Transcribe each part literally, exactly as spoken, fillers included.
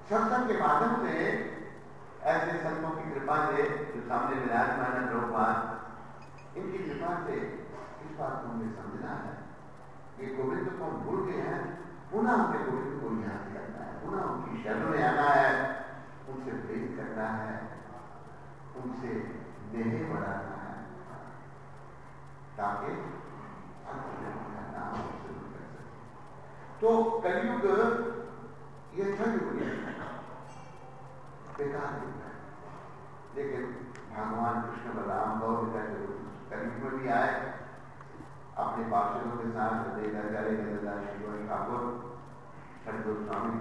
सत्संग के माध्यम से ऐसे संतों की कृपा से जो सामने विराजमान है प्रभुपाद, इनकी कृपा से इस बात को हमें समझना है कि गोविंद को हम भूल गए हैं, पुनः हमें गोविंद को याद करना है, पुनः उनकी शरण में आना है, उनसे प्रेम करना है, उनसे नेह बढ़ाना है, ताकि उनका नाम शुरू कर सके। तो कलयुग ये युग बेकार युग है, लेकिन भगवान कृष्ण बलराम गौर कलयुग में भी आए, अपने पार्षदों के साथ ठाकुर हरिदोष स्वामी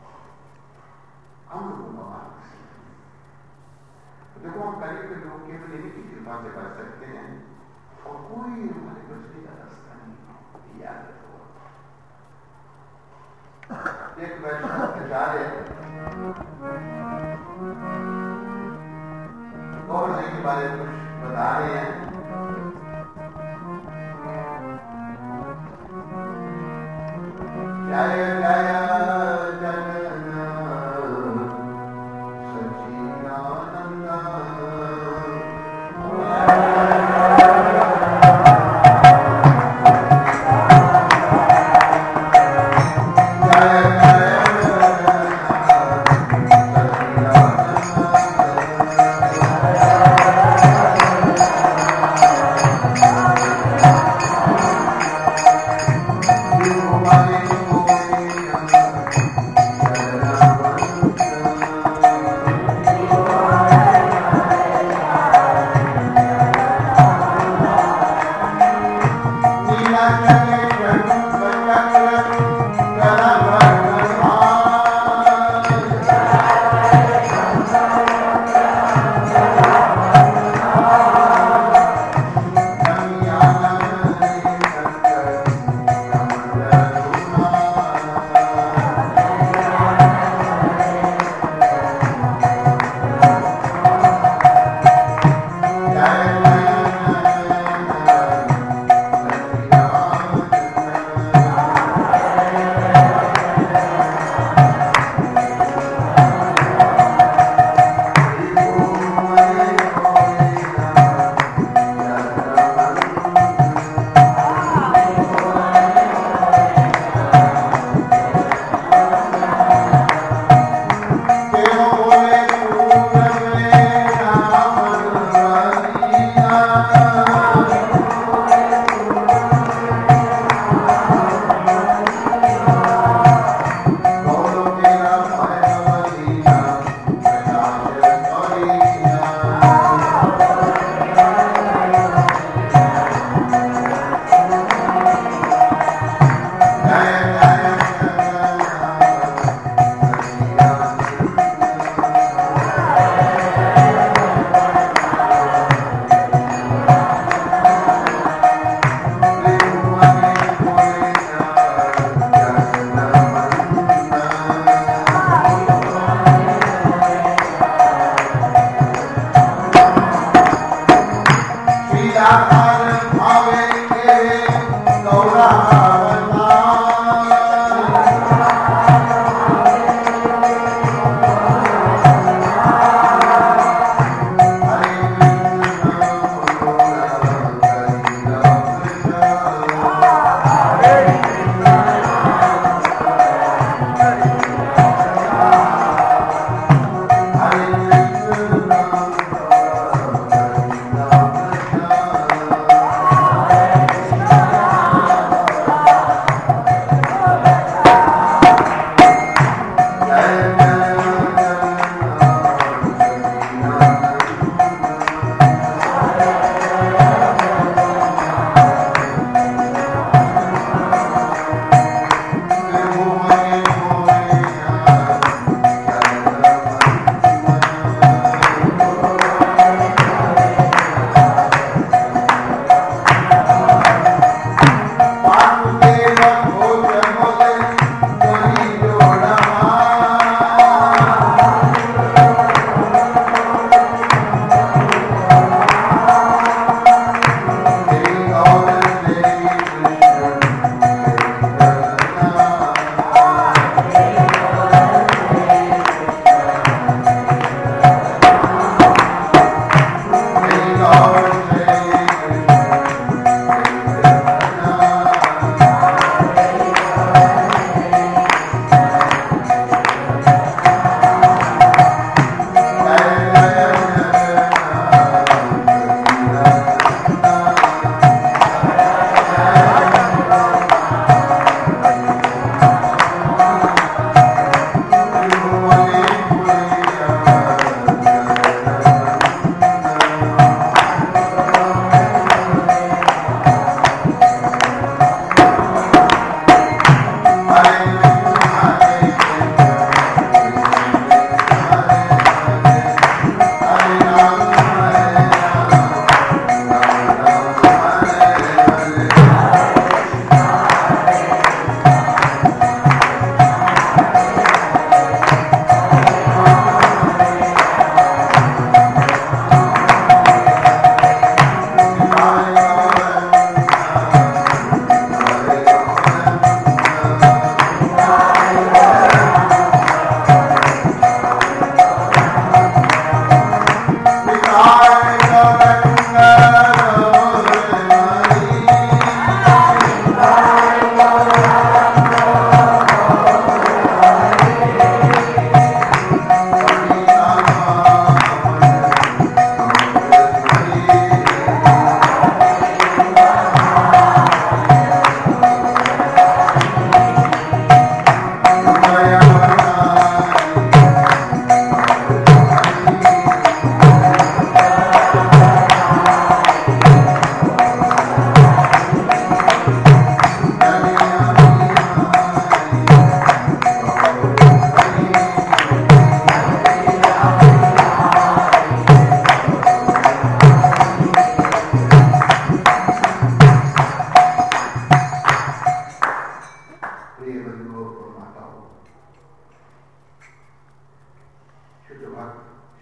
हम लोगों का मार्ग देखो। हम कलयुग के लोग केवल इन्हीं की कृपा से बच सकते हैं और कोई हमारे बचने का रास्ता नहीं। याद रखो, एक वैष्णव आचार्य गौर जी के बारे में कुछ बता रहे हैं। जय जय Hare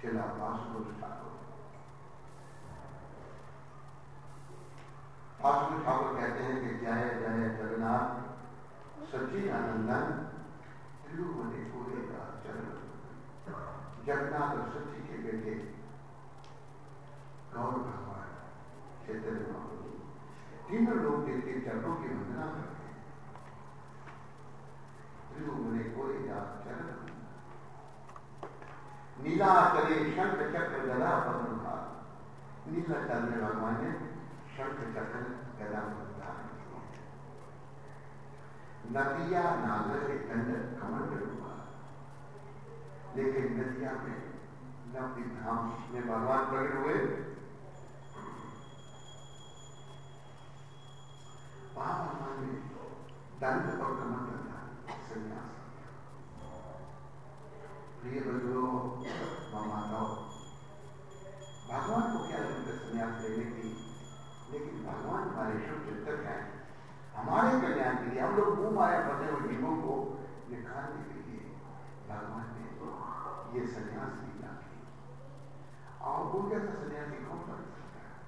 शिला वासुदेव ठाकुर। वासुदेव ठाकुर कहते हैं कि जय जय जगन्नाथ सच्चिदानंदन त्रिभुवन पूरे का चरण। जगन्नाथ और सच्ची के बेटे गौर भगवान चैतन्य महाप्रभु तीनों लोग जिनके चरणों की वंदना करते हैं। त्रिभुवन पूरे का चरण। नीलाचले शंख चक्र गदा पद्म था। नीलाचल में भगवान ने शंख चक्र गदा पद्म धारण किए। नदिया नागर के कंड कमंड हुआ, लेकिन नदिया में नवदीप धाम में भगवान प्रकट हुए। वहां भगवान ने दंड और कमंड का संन्यास। प्रिय बंधुओं, माताओं, भगवान को क्या जरूरत संन्यास लेने की? लेकिन भगवान हमारे शुभ चिंतक हैं, हमारे कल्याण के लिए। हम लोग मुंह माया फंसे हुए जीवों को निखारने के लिए भगवान ने ये संन्यास लीला की। और वो कैसा सन्यासी कौन कर सकता है?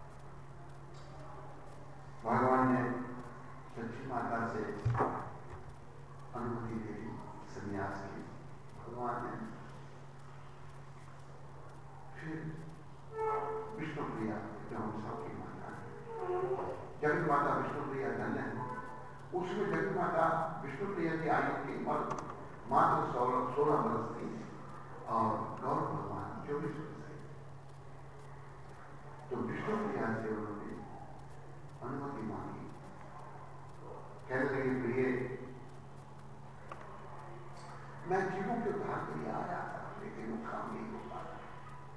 भगवान ने सच्ची माता से अनुमति दे दी संन्यास की। भगवान ने फिर विष्णु प्रिया, जो हम सबकी माता है, जगत माता विष्णु प्रिया धन्य है। उसमें जगत माता विष्णु प्रिया की आयु की उम्र मात्र सोलह सोलह वर्ष थी और गौर भगवान चौबीस वर्ष थे। तो विष्णु प्रिया से उन्होंने अनुमति मांगी। कहने लगे, प्रिय, मैं जीवों के उद्धार के लिए आया था, लेकिन वो काम नहीं हो पा रहा।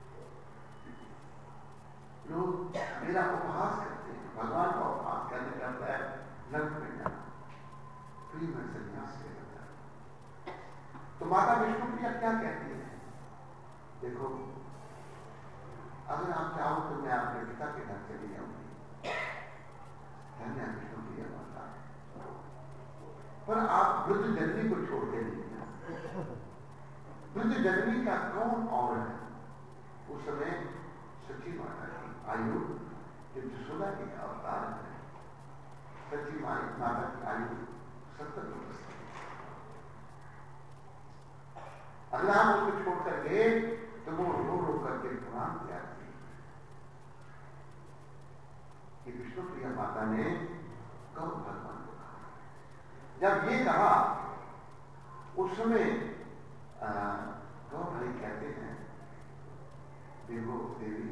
लोग मेरा उपहास करते हैं, भगवान का उपहास करने करता है नर्क में जाना। फिर मैं संन्यास ले लेता है। तो माता विष्णु प्रिया क्या कहती है? देखो, अगर आप चाहो तो मैं आपके पिता के घर चली जाऊंगी, धन्य विष्णु प्रिया माता, पर आप वृद्ध जननी को छोड़ के नहीं। वृद्ध जननी का कौन और है? उस समय सच्ची माता की आयु जब यशोदा की अवतार है, सच्ची माता की आयु सत्तर वर्ष थी। अगर आप उसको छोड़ कर गए तो वो रो रो करके पुराण त्याग दी। कि विष्णु प्रिया माता ने गौर भगवान को कहा। जब ये कहा उस समय गौर भाई कहते हैं, देखो देवी,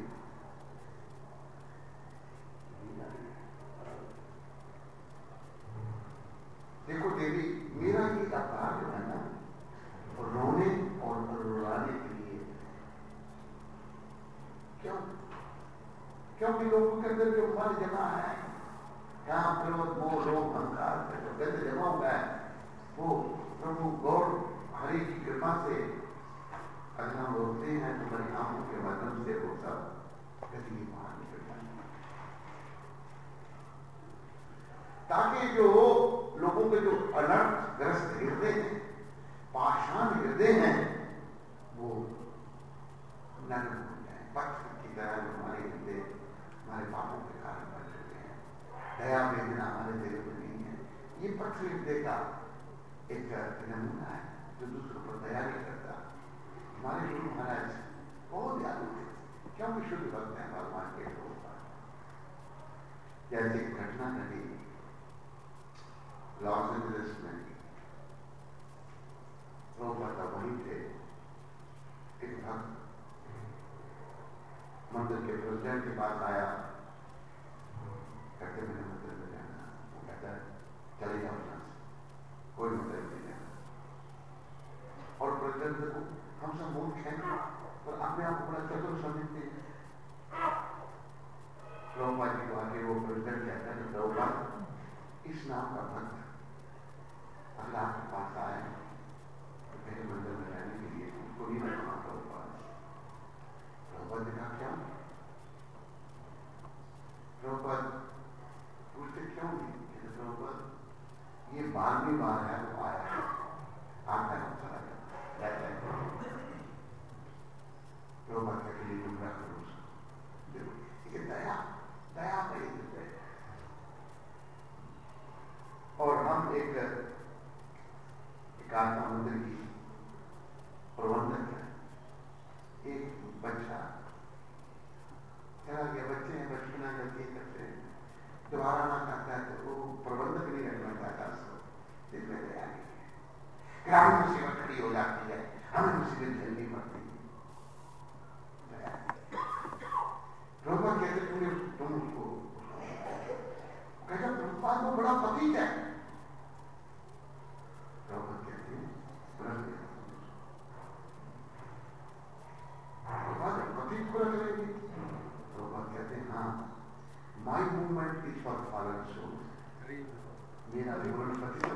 देखो देवी, मेरा ये अपराध जो है ना, रोने और रुलाने के लिए। क्यों? क्योंकि लोगों के अंदर जो मन जमा है, यहाँ क्रोध मोह लोभ अहंकार का जो गंध जमा हुआ है, वो प्रभु गौर हरि की कृपा से अगर हम रोकते हैं तो हमारी आंखों के माध्यम से वो सब गति बाहर निकल जाएंगे, ताकि जो लोगों के जो अनर्थ ग्रस्त हृदय हैं, पाषाण हृदय हैं, वो नरम हो जाए। पत्थर की तरह हमारे हृदय हमारे पापों के कारण बन चुके हैं। दया वेदना हमारे दिल में नहीं है। ये पत्थर हृदय का एक नमूना है जो दूसरों पर दया नहीं करता। हमारे गुरु महाराज बहुत दयालु थे, क्योंकि शुद्ध भक्त हैं भगवान के लोग। जैसे घटना घटी लॉस एंजलिस में, प्रभुपाद वहीं थे, एक भक्त मंदिर के प्रेसिडेंट के पास आया, कहते मैंने मंदिर में जाना। वो कहता है चले जाओ यहाँ से, कोई मंदिर नहीं जाना। और प्रेसिडेंट देखो, हम सब मूर्ख हैं और अपने आप को बड़ा चतुर समझते हैं। प्रभुपाद जी को आके वो प्रेसिडेंट कहता है, प्रभुपाद इस नाम का भक्त अगर आपके पास आए तो पहले मंदिर में रहने के लिए उसको नहीं रखना। प्रभुपाद प्रभुपाद ने कहा क्या? प्रभुपाद पूछते क्यों नहीं? कहते प्रभुपाद ये बारहवीं बार है वो आया है, आता है चला जाता है। प्रबंधक है, एक बच्चा चला गया, बच्चे हैं बचपना गलती करते हैं, दोबारा ना करता है तो वो प्रबंधक नहीं रखना चाहता उसको, दिल में दया नहीं है, ग्रामीण मुसीबत खड़ी हो जाती है, हमें मुसीबत झेलनी पड़ती है। प्रभुपाद कहते तुमने तुम उसको कहते प्रभुपाद वो बड़ा पतित है, प्रभुपाद कहते हैं प्रभुपाद पतित को रख लेंगे, प्रभुपाद कहते हैं हाँ, my movement is for fallen souls, मेरा विवरण पतित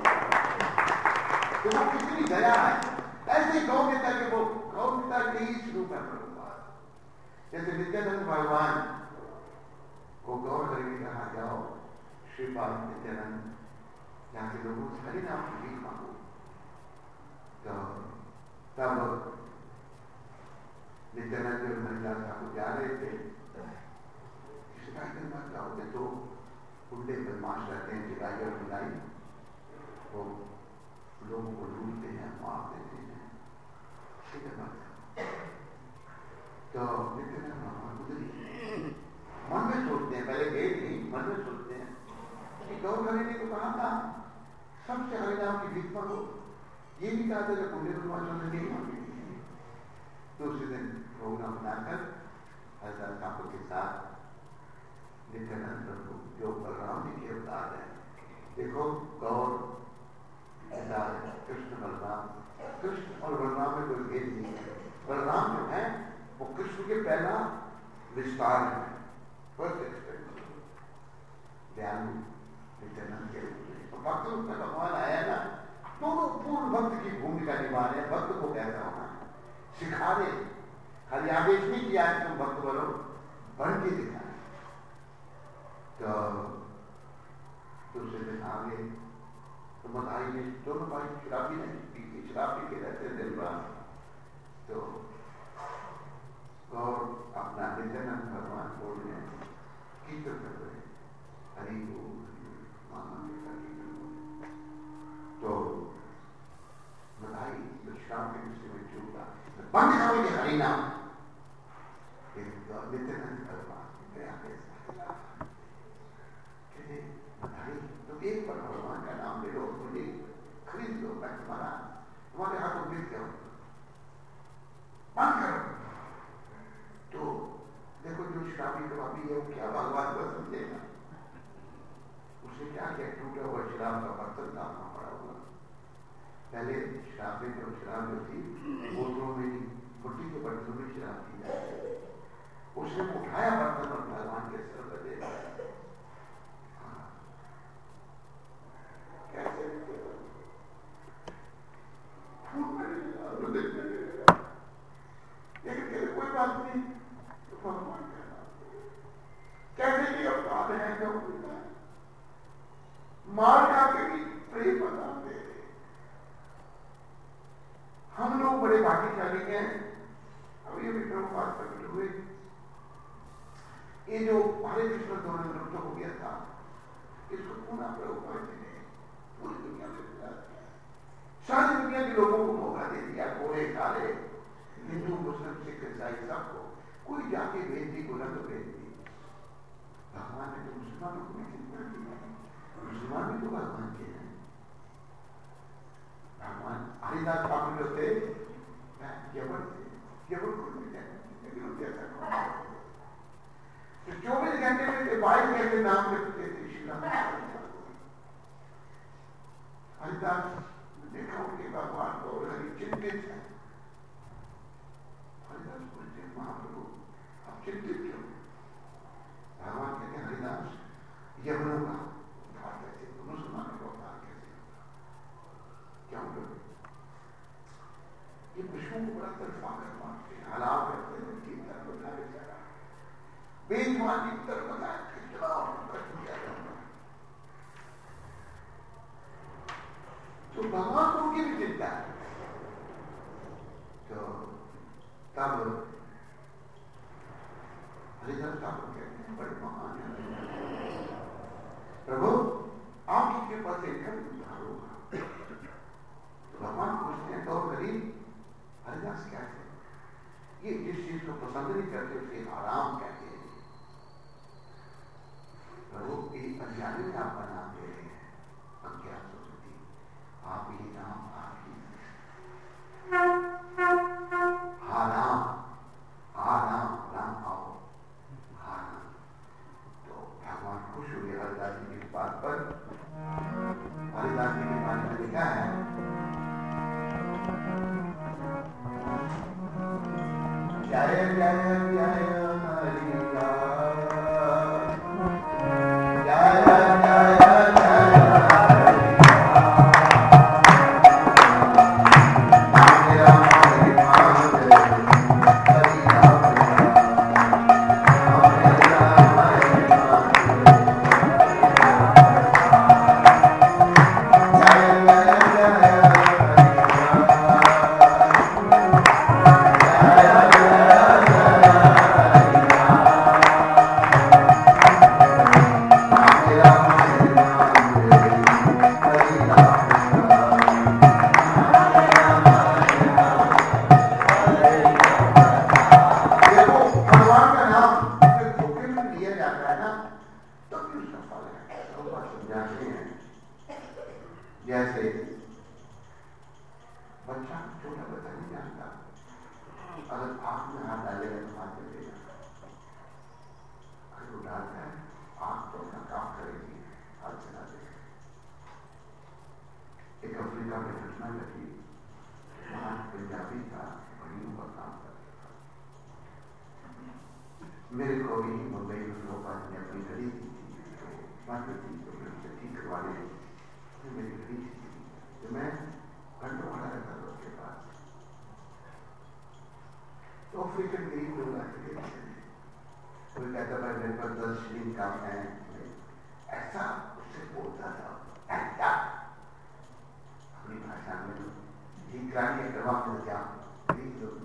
तो वो कितनी दया है, ऐसे गौ नेता के वो गौ नेता के ही स्वरूप है प्रभुपाद। जैसे नित्यानंद भगवान को गौर करके कहा जाओ, श्रीपाद नित्यानंद यहाँ के लोगों से हरि नाम की भीख मांगो, तो तब नित्यानंद जो हरिदास ठाकुर जा रहे थे, शिकायत करना क्या होते तो उल्टे बदमाश रहते हैं, जिलाई और मिलाई, वो लोगों को लूटते हैं, मार देते हैं, ठीक है बात। तो नित्यानंद भगवान गुजरी मन में सोचते हैं, पहले गए नहीं, मन में सोचते हैं कि गौ करने को कहा था सबसे हरिनाम की भीख मांगो, ये भी कहा था जब उन्हें बदमाशों ने नहीं मांगी। तो उसी दिन प्रोग्राम बनाकर हरिदास ठाकुर के साथ नित्यानंद प्रभु जो बलराम जी के अवतार है, देखो गौर कृष्ण बलराम, कृष्ण और बलराम में कोई भेद नहीं है, बलराम जो है वो कृष्ण के पहला विस्तार है, फर्स्ट एक्सपेरिमेंट, दयालु नित्यानंद के रूप में। तो भक्त रूप में भगवान आया ना, दोनों पूर्ण भक्त की भूमिका निभा रहे हैं, भक्त को कैसा होना है सिखा रहे, खाली आदेश नहीं किया है तुम भक्त बनो, बन के दिखाए। तो दूसरे दिन आगे तो मताई ने दोनों भाई शराबी नहीं पी के शराब पी के रहते दिन रात, तो और अपना नित्यानंद भगवान बोल रहे हैं, कीर्तन कर रहे हैं, हरि बोल मामा पिता कीर्तन बोल, तो बधाई विश्राम के विषय में चूका बंद करोगे हरि नाम, नित्यानंद भगवान गया कहते बधाई तो एक बार भगवान का नाम ले लो, मुझे खरीद लो, मैं तुम्हारा तुम्हारे हाथों मिल जाऊँ, बंद करो। तो देखो जो शराबी कबाबी है वो क्या भगवान को समझेगा, उसने क्या किया, टूटा हुआ शराब का बर्तन डालना पड़ा हुआ, पहले शराब में जो शराब जो थी बोतलों में फुट्टी के बर्तनों में शराब पी जाती, उसने उठाया बर्तन और भगवान के सर पर दे दिया, कैसे लेकिन कोई बात नहीं, तो भगवान कैसे भी अवतार है, जो मार खाते भी प्रेम बताते। हम लोग बड़े भाग्यशाली हैं, अभी अभी प्रभुपाद प्रकट हुए, ये जो हरे कृष्ण दोनों नृत्य हो गया था, इसको पुनः प्रभुपाद जी ने पूरी दुनिया में दिया, सारी दुनिया के लोगों को मौका दे दिया, गोरे काले हिंदू मुस्लिम सिख ईसाई सबको, कोई जाके भेज दी, गोला तो भेज दी। भगवान ने तो मुसलमानों को भी चिंता की है, मुसलमान भी तो भगवान के हैं। भगवान हरिदास ठाकुर जो थे केवल थे, केवल को नहीं थे, लेकिन उनके ऐसा तो चौबीस घंटे में बाईस घंटे नाम लिखते थे श्री हरिदास। देखा उनके भगवान को चिंतित है, हरिदास बोलते हैं महाप्रभु आप चिंतित क्यों? भगवान कहते हैं हरिदास यवनों का उद्धार कैसे, मुसलमानों का उद्धार कैसे होगा, क्यों करोगे? ये पशुओं को बड़ा तरफा कर मारते हैं, हलाल करते हैं, ठीक तरफ बता बेचारा बेजमान की तरफ बताया कितना कष्ट किया जाता है। तो भगवान को उनकी भी चिंता है। तो तब हरिदास ठाकुर कहते हैं बड़े महान है प्रभु, आपकी कृपा से घर उद्धार होगा। तो भगवान पूछते हैं तो गरीब पसंद नहीं करते, उसे आराम कहते हैं। प्रभु एक अज्ञानी में आपका नाम दे रहे हैं, अब क्या सोचती आप ये नाम आप ही हा राम, हा राम, राम आओ, हा राम। तो भगवान खुश हुए हरिदास जी की बात पर। हरिदास जी के बारे में लिखा है, जय जय जय हरिदास, जय जय मेरे को भी मुंबई में लोग ने अपनी घड़ी दी थी, तो बात थी तो मैं उसे ठीक करवा ले, तो मेरी घड़ी थी तो मैं घंटों खड़ा रहता था उसके पास। तो अफ्रीकन गरीब लोग आते थे, कोई कहता था मेरे पास दस शिलिंग काम है, ऐसा उससे बोलता था, ऐसा अपनी भाषा में ठीक कराने करवा के क्या गरीब लोग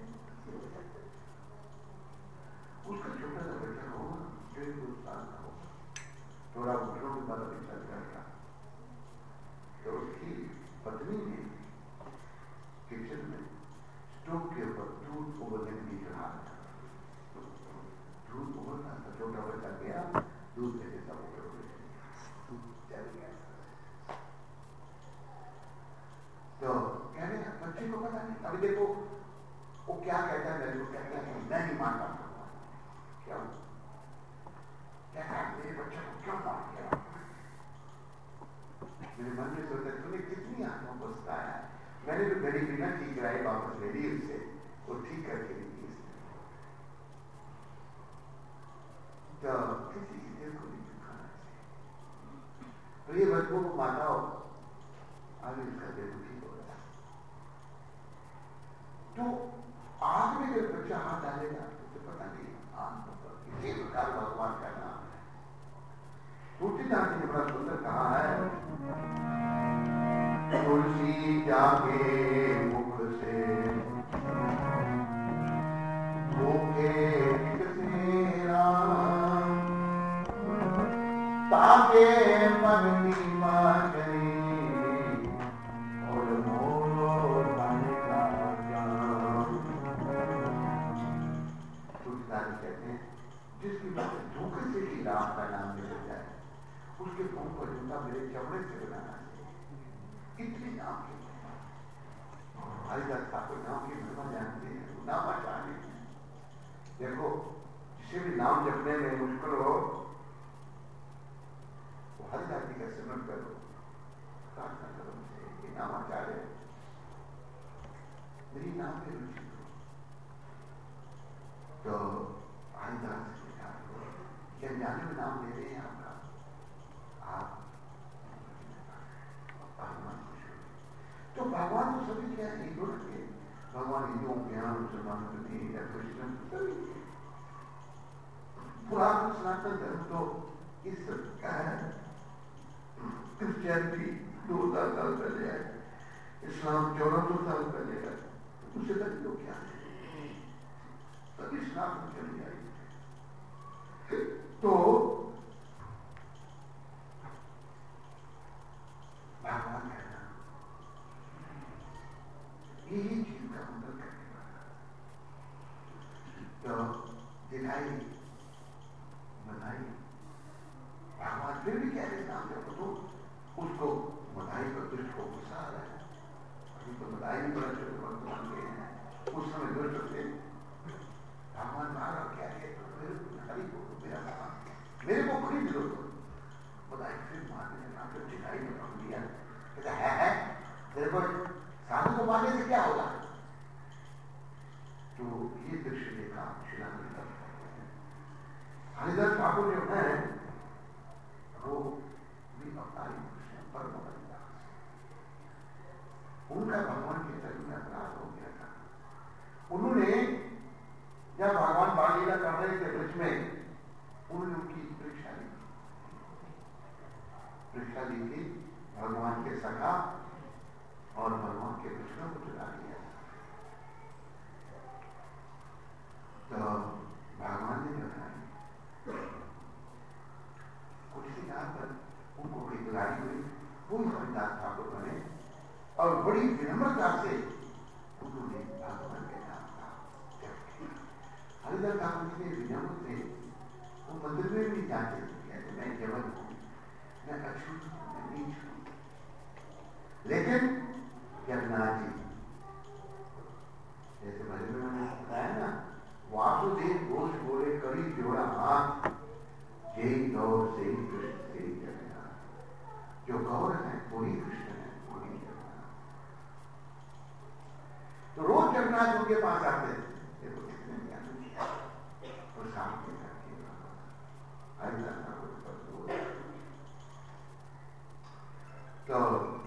उसका छोटा सा बच्चा हो, डेढ़ दो साल का हो, थोड़ा घुटनों के बाद अभी चल जाएगा। तो उसकी पत्नी ने किचन में स्टोव के ऊपर दूध उबलने के लिए चढ़ा था। दूध उबल रहा था, छोटा बच्चा गया, दूध देते सब उबल गए, चल गया। तो कह रहे बच्चे को पता नहीं, अभी देखो वो क्या कहता है, मेरे को कहता है मैं नहीं मानता, क्या क्या मेरे बच्चे को क्यों मार दिया? मेरे मन में सोचा तूने कितनी आंखों को सताया, मैंने तो घड़ी बिना ठीक कराई वापस ले ली उससे, वो ठीक करके दी। तो किसी की दिल को नहीं दुखाना चाहिए। तो ये बच्चों को माताओ आगे इसका दिल दुखी हो रहा है, तो आग में जब बच्चा हाथ डालेगा तो पता नहीं आग इसी प्रकार भगवान का नाम है। तुलसीदास जी ने बड़ा सुंदर कहा है, तुलसी जाके मुख से भूखे से राम, ताके मगनी माचरी और मोर बने का काम। तुलसीदास जी कहते हैं जिसकी बात धोखे से ही राम का नाम ले जाए, उसके मुंह को जूता मेरे चमड़े से बनाना चाहिए। इतनी नाम की हरिदास ठाकुर नाम की महिमा जानते हैं, नाम आचार्य है। देखो जिसे भी नाम जपने में मुश्किल हो, वो हरिदास जी का स्मरण करो, प्रार्थना करो उनसे कि नाम आचार्य मेरी नाम में रुचि हो। तो हरिदास जाने में नाम ले रहे हैं आपका, आप भगवान खुश हो। तो भगवान तो सभी क्या है, हिंदू रखे भगवान हिंदुओं के यहाँ, मुसलमानों के नहीं, या क्रिश्चियन सभी। पुरातन सनातन धर्म तो इस क्रिश्चियनिटी दो हजार साल पहले है, इस्लाम चौदह सौ साल पहले है, उससे पहले तो क्या है, तभी इस्लाम में चली आई। तो भगवान का नाम यही चीज का अंदर करने वाला। तो होगा। तो ये दृश्य देखा श्री हरिदास हरिदास ठाकुर जो है वो भी अवतारी पुरुष है, परम हरिदास। उनका भगवान के चरण में अपराध हो गया था। उन्होंने जब भगवान बाल लीला कर रहे थे ब्रज में, उन्होंने उनकी परीक्षा ली परीक्षा ली थी भगवान के सखा और भगवान के कृष्ण को चुरा लिया। तो भगवान ने जो है कुछ ही रात पर उनको कोई बुलाई हुई, वो हरिदास ठाकुर बने और बड़ी विनम्रता से उन्होंने भगवान के नाम का जप किया। हरिदास ठाकुर जी विनम्र थे, वो मंदिर में भी जाते थे, मैं केवल हूं, मैं अछूत हूं, मैं नीच हूं। लेकिन जगन्नाथ जी जैसे भजन में मैंने बताया ना, वासुदेव घोष बोले करी जोड़ा हाथ, जय गौर से ही कृष्ण से ही जगन्नाथ। जो गौर है वही कृष्ण है, वही जगन्नाथ। तो रोज जगन्नाथ उनके पास आते थे, देखो कितने ज्ञान किया और सामने करके हरिदास ठाकुर पर तो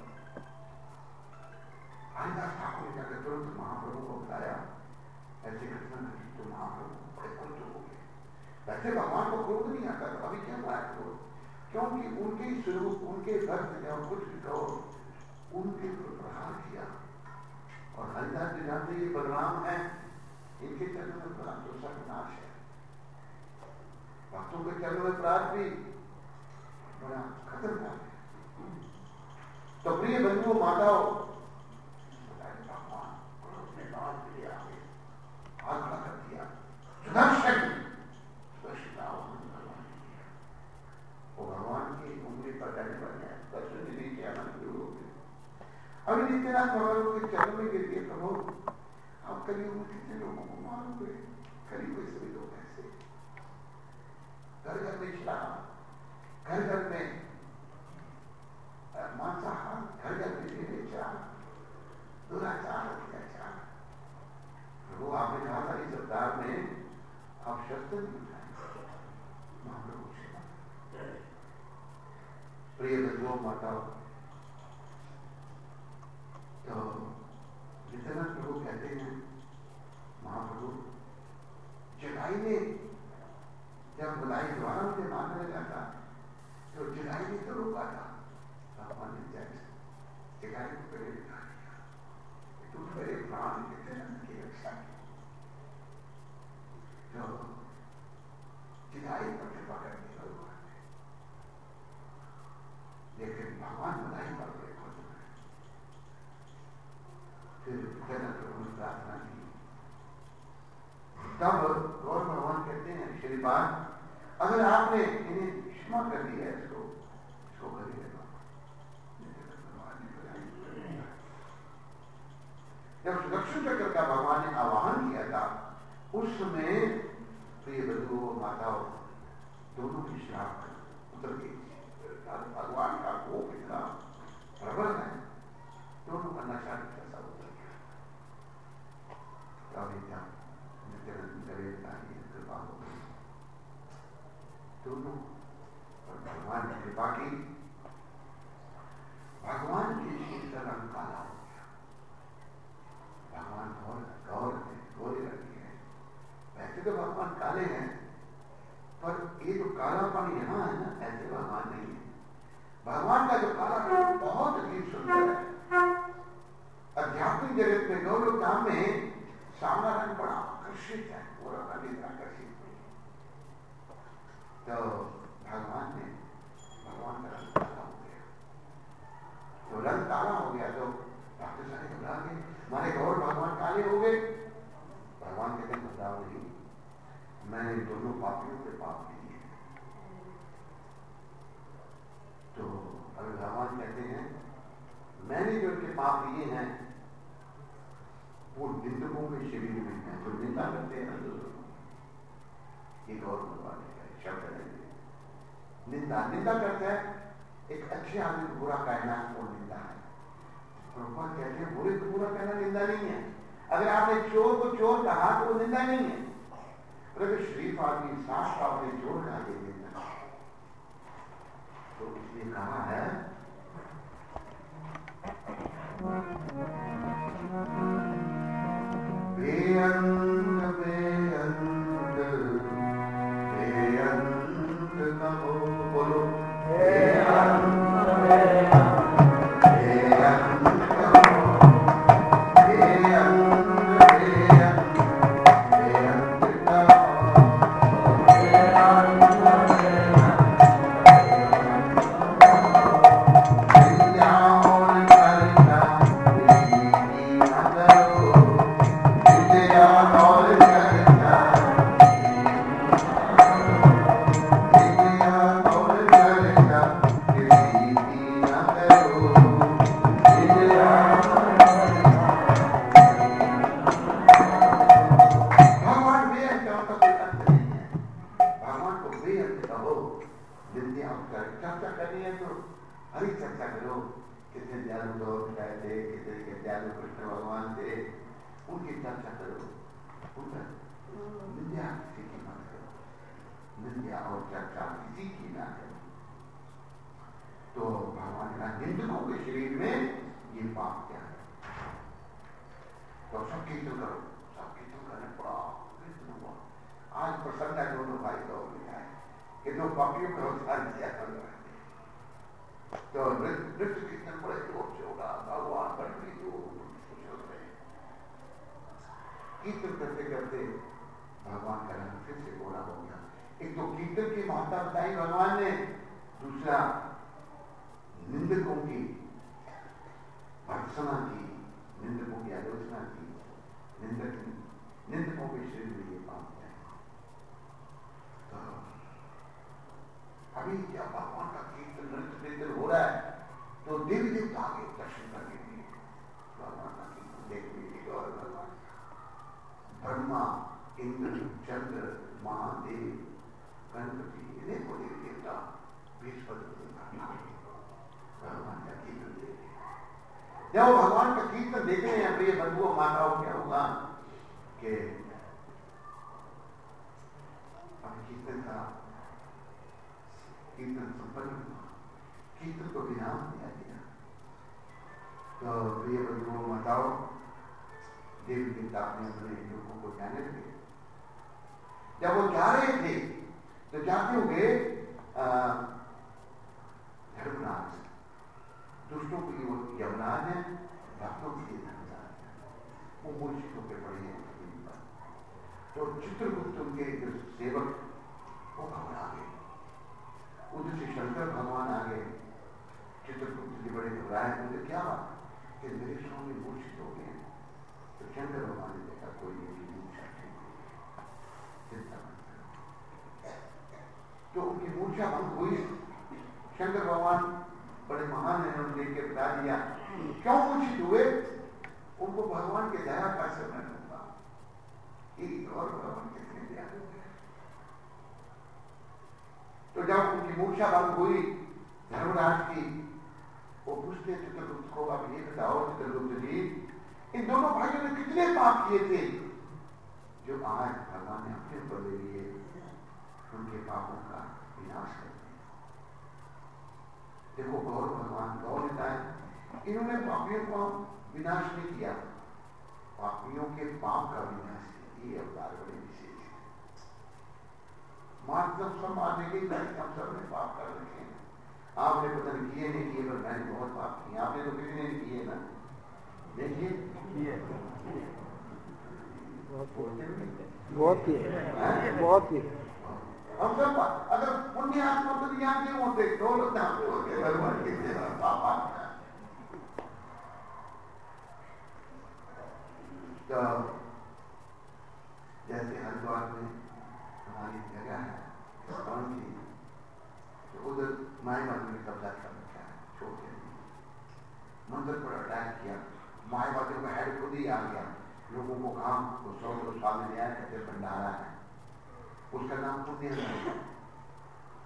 हरिदास ठाकुर ने जाकर तुरंत महाप्रभु को बताया, ऐसे कृष्ण तो महाप्रभु बड़े क्रोध हो गए। वैसे भगवान को क्रोध नहीं आता, तो अभी क्या बात क्रोध? क्योंकि उनके स्वरूप, उनके भक्त ने और कुछ भी कहो, उनके ऊपर प्रहार किया। और हरिदास जी जानते ये बलराम है, इनके चरणों में प्रहार तो सर्वनाश है। भक्तों के चरणों में प्रहार भी बड़ा खतरनाक है। तो प्रिय बंधुओं माताओं, भगवान क्रोध में बात के लिए आगे हाथ खड़ा कर दिया, सुदर्शन वो भगवान की उंगली पर डरने बन गया, दर्शन भी नहीं किया, मन शुरू हो गया। अभी नित्यानंद भगवान के चरण में गिर दिए, प्रभु आप करीब में कितने लोगों को मारोगे? करीब में सभी लोग ऐसे घर घर में इस्लाम, घर घर में मांसाहार, घर घर में व्यभिचार, दुराचार, अत्याचार। प्रभु आपने कहा था इस अवतार में आप शस्त्र नहीं उठाएंगे। महाप्रभु प्रिय बंधुओं माताओं, तो जितना प्रभु कहते हैं, महाप्रभु जगाई ने जब बुलाई द्वारा उसे मारने लगा था, तो जगाई ने तो रोका था। भगवान ने जगाई को पहले दिखा दिया, तुम मेरे प्राण के जन्म की रक्षा की। तो जगाई पर कृपा करके लेकिन भगवान बनाई पर गए खुद में। फिर जनक प्रभु ने प्रार्थना की। तब गौर भगवान कहते हैं, श्रीपाद अगर आपने इन्हें क्षमा कर दिया है, इसको इसको करिए। जब सुदर्शन चक्र का भगवान ने आवाहन किया था, उस समय प्रिय बंधुओं माताओं दोनों की श्राप उतर गई। भगवान का कोप इतना प्रबल है, दोनों का नशा कैसा उतर गया। कृपा हो गई, दोनों और भगवान ने कृपा की। भगवान के शील का रंग काला हो गया। भगवान गौर गौर है, गोरे रंग के हैं। वैसे तो भगवान काले हैं, पर ये जो कालापन यहाँ है ना, ऐसे भगवान नहीं है। भगवान का जो काला बहुत ही सुंदर है। आध्यात्मिक जगत में गौरव धाम में सामना रंग बड़ा आकर्षित है, पूरा रंग आकर्षित है। तो भगवान ने भगवान का रंग काला हो गया। तो रंग काला हो गया तो भक्त सारे घबरा गए, हमारे गौर भगवान काले हो गए। भगवान कहते हैं घबराओ नहीं, मैंने दोनों पापियों के पाप किए। तो अगर भगवान कहते हैं मैंने जो उनके पाप किए हैं वो निंदकों के शिविर में है, तो निंदा करते हैं एक और भगवान का शब्द है निंदा। निंदा करते हैं एक अच्छे आदमी को बुरा कहना वो निंदा है, प्रभुपाद कहते हैं बुरे को बुरा कहना निंदा नहीं है। अगर आपने चोर को चोर कहा तो वो निंदा नहीं है। अगर शरीफ आदमी साफ आपने चोर कहा दे देता तो इसलिए कहा है बेअंत बेअंत बेअंत कहो, बोलो बेअंत बेअंत बेअंत कहो, बेअंत बेअंत बेअंत जब वो भगवान का कीर्तन देखने हैं प्रिय बंधुओं माताओं, क्या होगा कि अब कीर्तन का कीर्तन संपन्न हुआ, कीर्तन को विराम दिया गया। तो प्रिय बंधुओं माताओं, देवी देवता अपने अपने लोगों को जाने लगे। जब वो जा रहे थे तो जाते हुए धर्मराज, दुष्टों के लिए वो यमराज है, भक्तों के लिए धर्मराज है, वो मूर्छित होकर पड़े हैं जमीन पर। तो चित्रगुप्त उनके जो सेवक वो घबरा गए। उधर से शंकर भगवान आ गए। चित्रगुप्त जी बड़े घबराए, मुझे क्या बात कि मेरे स्वामी मूर्छित हो गए। तो शंकर भगवान ने देखा कोई नहीं, मूर्छा चिंता मत करो। तो उनकी मूर्छा भंग हुई। शंकर भगवान बड़े महान है, उन्होंने देख के बता दिया क्यों मूर्छित हुए। उनको भगवान के दया का समय होगा, एक और भगवान कितने दया होंगे। तो जब उनकी मूर्छा भंग हुई धर्मराज की, वो पूछते चित्रगुप्त को, आप ये बताओ चित्रगुप्त जी, इन दोनों भाइयों ने कितने पाप किए थे जो आज भगवान ने अपने ऊपर ले लिए। उनके पापों का विनाश कर दिया। देखो गौर भगवान गौर नेता है, इन्होंने पापियों का विनाश नहीं किया, पापियों के पाप का विनाश किया। ये अवतार बड़े विशेष है। मार सब सब मारने के हम सब ने पाप कर रखे हैं। आपने पता नहीं किए नहीं किए, पर मैंने बहुत पाप किए। आपने तो किसी ने नहीं किए ना, देखिए बहुत किए बहुत किए। हम सब अगर पुण्य आत्मा तो यहाँ क्यों होते, दो लोग होते भगवान के पापा। तो जैसे हरिद्वार में हमारी जगह है कौन सी, तो उधर माई बाबू ने कब्जा कर रखा है। छोटे मंदिर पर अटैक किया, माई बाबू का हेड खुद ही आ गया। लोगों को काम तो सौ सौ साल में आया कहते भंडारा है, उसका नाम पुण्य है।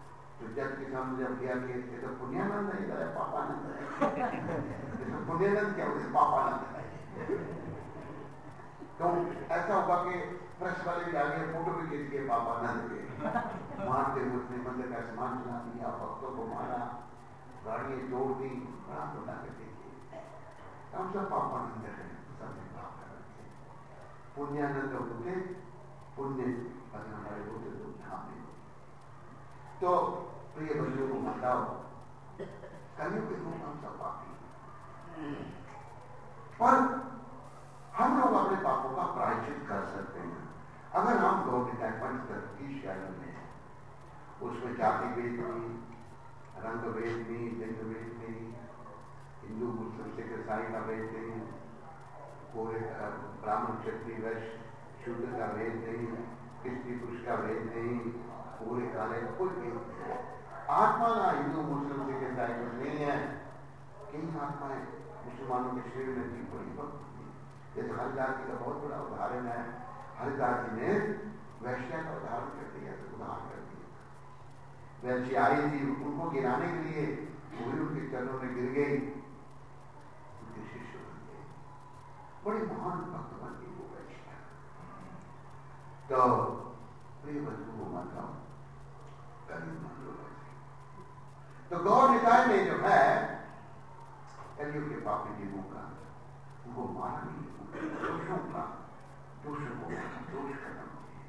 तो जज के सामने जब गया केस के तो पुण्यानंद नहीं था, पापानंद है। तो पुण्यानंद क्या होते, पापानंद है। तो ऐसा होगा कि प्रेस वाले भी आगे फोटो भी खींच के पापानंद के मारते हुए उसने मंदिर का सामान चला दिया, भक्तों को मारा, गाड़ियां तोड़ दी, बड़ा बड़ा करके हम सब पापानंद है, सबने पाप कर रखे। पुण्यानंद होते पुण्य अगर हमारे होते तो यहाँ पे। तो प्रिय बंधुओं को बताओ, कलियुग के लोग हम सब पापी, पर हम लोग अपने पापों का प्रायश्चित कर सकते हैं अगर हम लोग पंचतत्व शैली में, उसमें जाति भेद नहीं, रंग भेद नहीं, लिंग भेद नहीं, हिंदू मुस्लिम सिख ईसाई का भेद नहीं, पूरे ब्राह्मण क्षत्रिय वैश्य शूद्र का भेद नहीं, स्त्री पुरुष का भेद नहीं, पूरे काले कोई भेद नहीं। आत्मा का हिंदू मुस्लिम सिख ईसाई कुछ नहीं है। कई आत्माएं मुसलमानों के शरीर में थी बड़ी वक्त, जैसे हरिदास जी का बहुत बड़ा उदाहरण है। हरिदास जी ने वैश्या का उदाहरण कर दिया, उदाहरण कर दिया। वैश्य आई थी, उनको गिराने के लिए वही उनके चरणों में गिर गई, उनके शिष्य बन गए, बड़ी महान भक्त बन गई वो वैश्या। तो प्रिय बंधु को मानता हूं, कलियुग मान लो। तो गौर निकाय में जो है कलियुग के पापी जीवों का, उनको माना नहीं, दोषों का दोषों को दोष खत्म किए।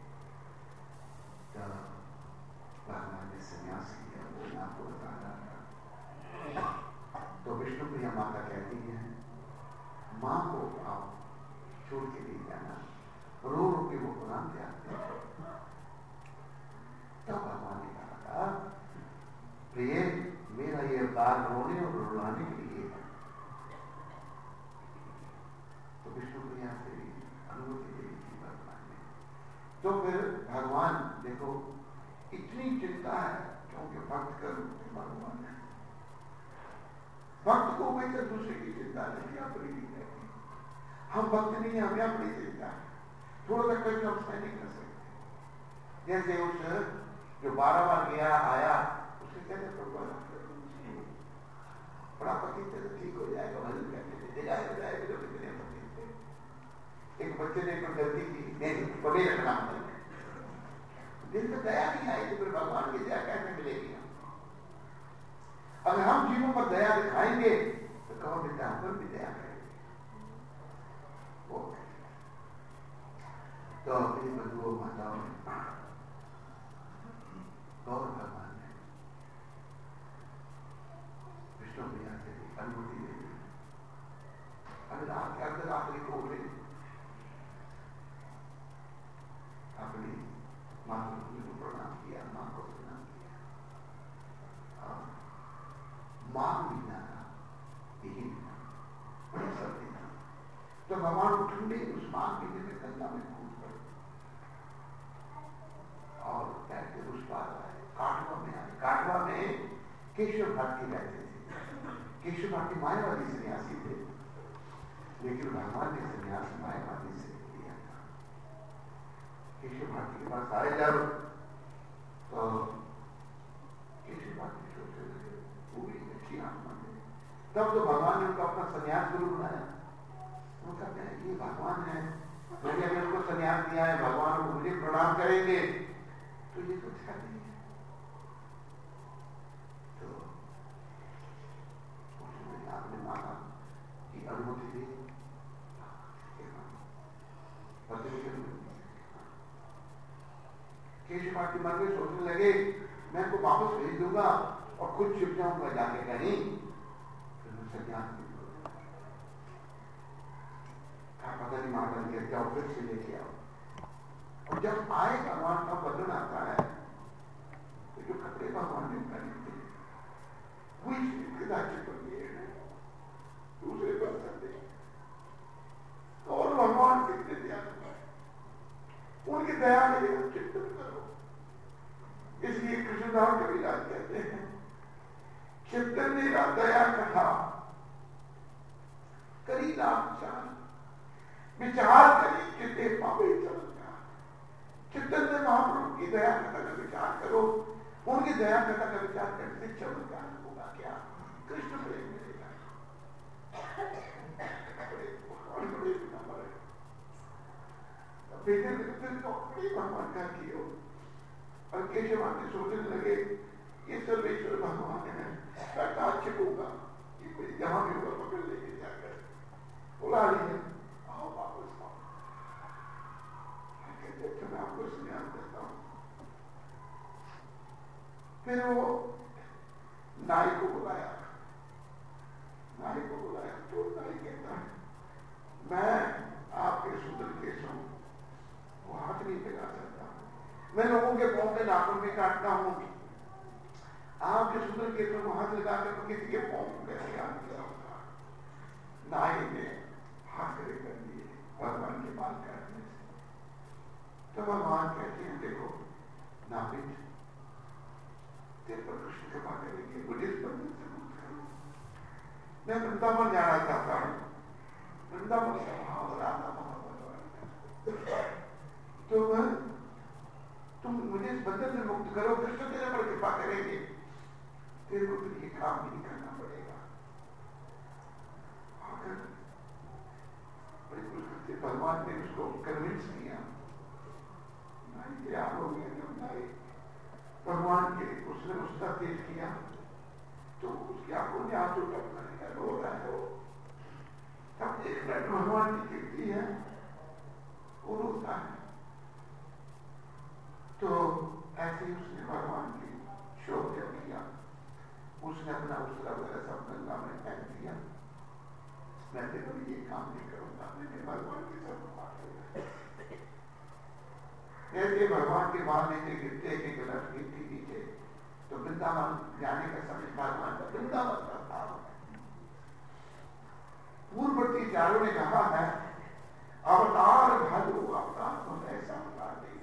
भगवान ने संन्यास किया, वो आपको बता रहा था। तो विष्णु प्रिया माता कहती है, माँ को आप छोड़ के नहीं जाना, रो रो के वो कुरान से आते हैं। तब भगवान ने कहा था, प्रिय मेरा ये अवतार रोने और रुलाने के लिए है। तो विष्णु प्रिया से अनुमति दे दी भगवान ने। तो फिर भगवान देखो इतनी चिंता है, क्योंकि भक्त का भगवान है। भक्त को वैसे दूसरे की चिंता नहीं, अपनी नहीं रहती। हम भक्त नहीं, हमें अपनी चिंता है, थोड़ा सा कष्ट हम सहन नहीं कर सकते। जैसे उस जो बारह बार गया आया, उसके कहते भगवान बड़ा पति से ठीक हो जाएगा, भजन करने से जगाए बजाएगा जो कितने पति थे। एक बच्चे ने कोई गलती की, नहीं बड़े रखना दिल में दया नहीं आई तो फिर भगवान की दया कैसे मिलेगी? अगर हम जीवों पर दया दिखाएंगे तो कहो बेटा हम पर भी दया करेंगे। वो तो अपनी बंधुओं माताओं गौर भगवान ने विष्णु प्रिया से अनुमति दे दी। अगर आप अगर आखिरी को उठे अपनी मातृभूमि को प्रणाम किया, मां को प्रणाम किया, मां महीना था, यही महीना बड़ी सर्दी था। तो भगवान को ठंडे उस मां महीने में गंगा में कूद पड़े और पैसे उस पार आए, काठवा में आए। काठवा में केशव भारती रहते थे। केशव भारती मायावादी सन्यासी थे, लेकिन भगवान ने सन्यास मायावादी से किया था। केशव भारती के पास आए जब, तो केशव भारती सोचते थे पूरी अच्छी आत्मा है। तब तो भगवान ने उनको अपना सन्यास गुरु बनाया। वो कहते हैं ये भगवान है, मैंने अभी उनको सन्यास दिया है, भगवान को मुझे प्रणाम करेंगे तो ये तो अच्छा नहीं है। तो उसने आपने मांगा कि अनुमति दी, केशव भारती मन में सोचने लगे मैं इनको वापस भेज दूंगा और खुद छिप जाऊंगा जाके कहीं, फिर मैं सन्यास नहीं दूंगा। पता नहीं मां बन के जाओ, फिर से लेके आओ। और जब आए भगवान का वचन आता है तो जो कपड़े भगवान ने पहने थे वही दूसरे बर्तन थे। और भगवान कितने दयालु है, उनकी दया के लिए चिंतन करो। इसलिए कृष्णदास कबीरदास कहते हैं चिंतन मेरा दया कथा करी राम चाल, विचार करी चिते पावे चमत्कार। चिंतन में महाप्रभु की दया कथा का विचार करो, उनकी दया कथा का विचार करते चमत्कार होगा क्या, कृष्ण प्रेम मिलेगा। बेटे फिर तो भगवान का कियो और केशव आके सोचने लगे ये सर्वेश्वर भगवान है, मैं काज छिपूंगा, ये कोई जहां भी होगा पकड़ लेके जाकर बुला लीजिए, आओ वापस आओ। कहते मैं आपको स्नेह देता हूं। फिर वो नाई को बुलाया, नाई को बुलाया तो नाई कहता है मैं आपके सुंदर केशों वो हाथ नहीं लगा सकता, मैं लोगों के पांव के नाखून में काटता हूं, आपके सुंदर केशों को हाथ लगाकर तो किसी के पांव को कैसे हाथ किया होगा। नाई ने हाथ खड़े कर दिए भगवान के बाल काटने से। तो भगवान कहते हैं देखो नापित तेरे पर कृष्ण कृपा करेंगे, मुझे इस बंधन से मुक्त करो, मैं वृंदावन जाना चाहता हूं, वृंदावन से भाव राधा मोहब्बत, तो मैं तुम मुझे इस बंधन से मुक्त करो, कृष्ण तेरे पर कृपा करेंगे, तेरे को फिर ये काम नहीं करना पड़ेगा। आकर बड़ी कुछ करते भगवान ने उसको कन्विंस किया, नहीं तैयार हो गया। जब नहीं भगवान के उसने उसका तेज किया तो उसकी आंखों में आंसू टपकने लगा, रो रहा है वो। तब एक मिनट भगवान की कीर्ति है, वो रोता है। तो ऐसे ही उसने भगवान की शोक जब किया, उसने अपना उसका वगैरह सब गंगा में फेंक दिया। मैं देखो ये काम नहीं करूंगा, मैंने भगवान की सब जैसे भगवान के बाल नीचे गिरते एक गिलास गिरती नीचे, तो वृंदावन जाने का समय भगवान का वृंदावन का था। पूर्ववर्ती चारों ने कहा है अवतार भालू अवतार तो ऐसा अवतार नहीं,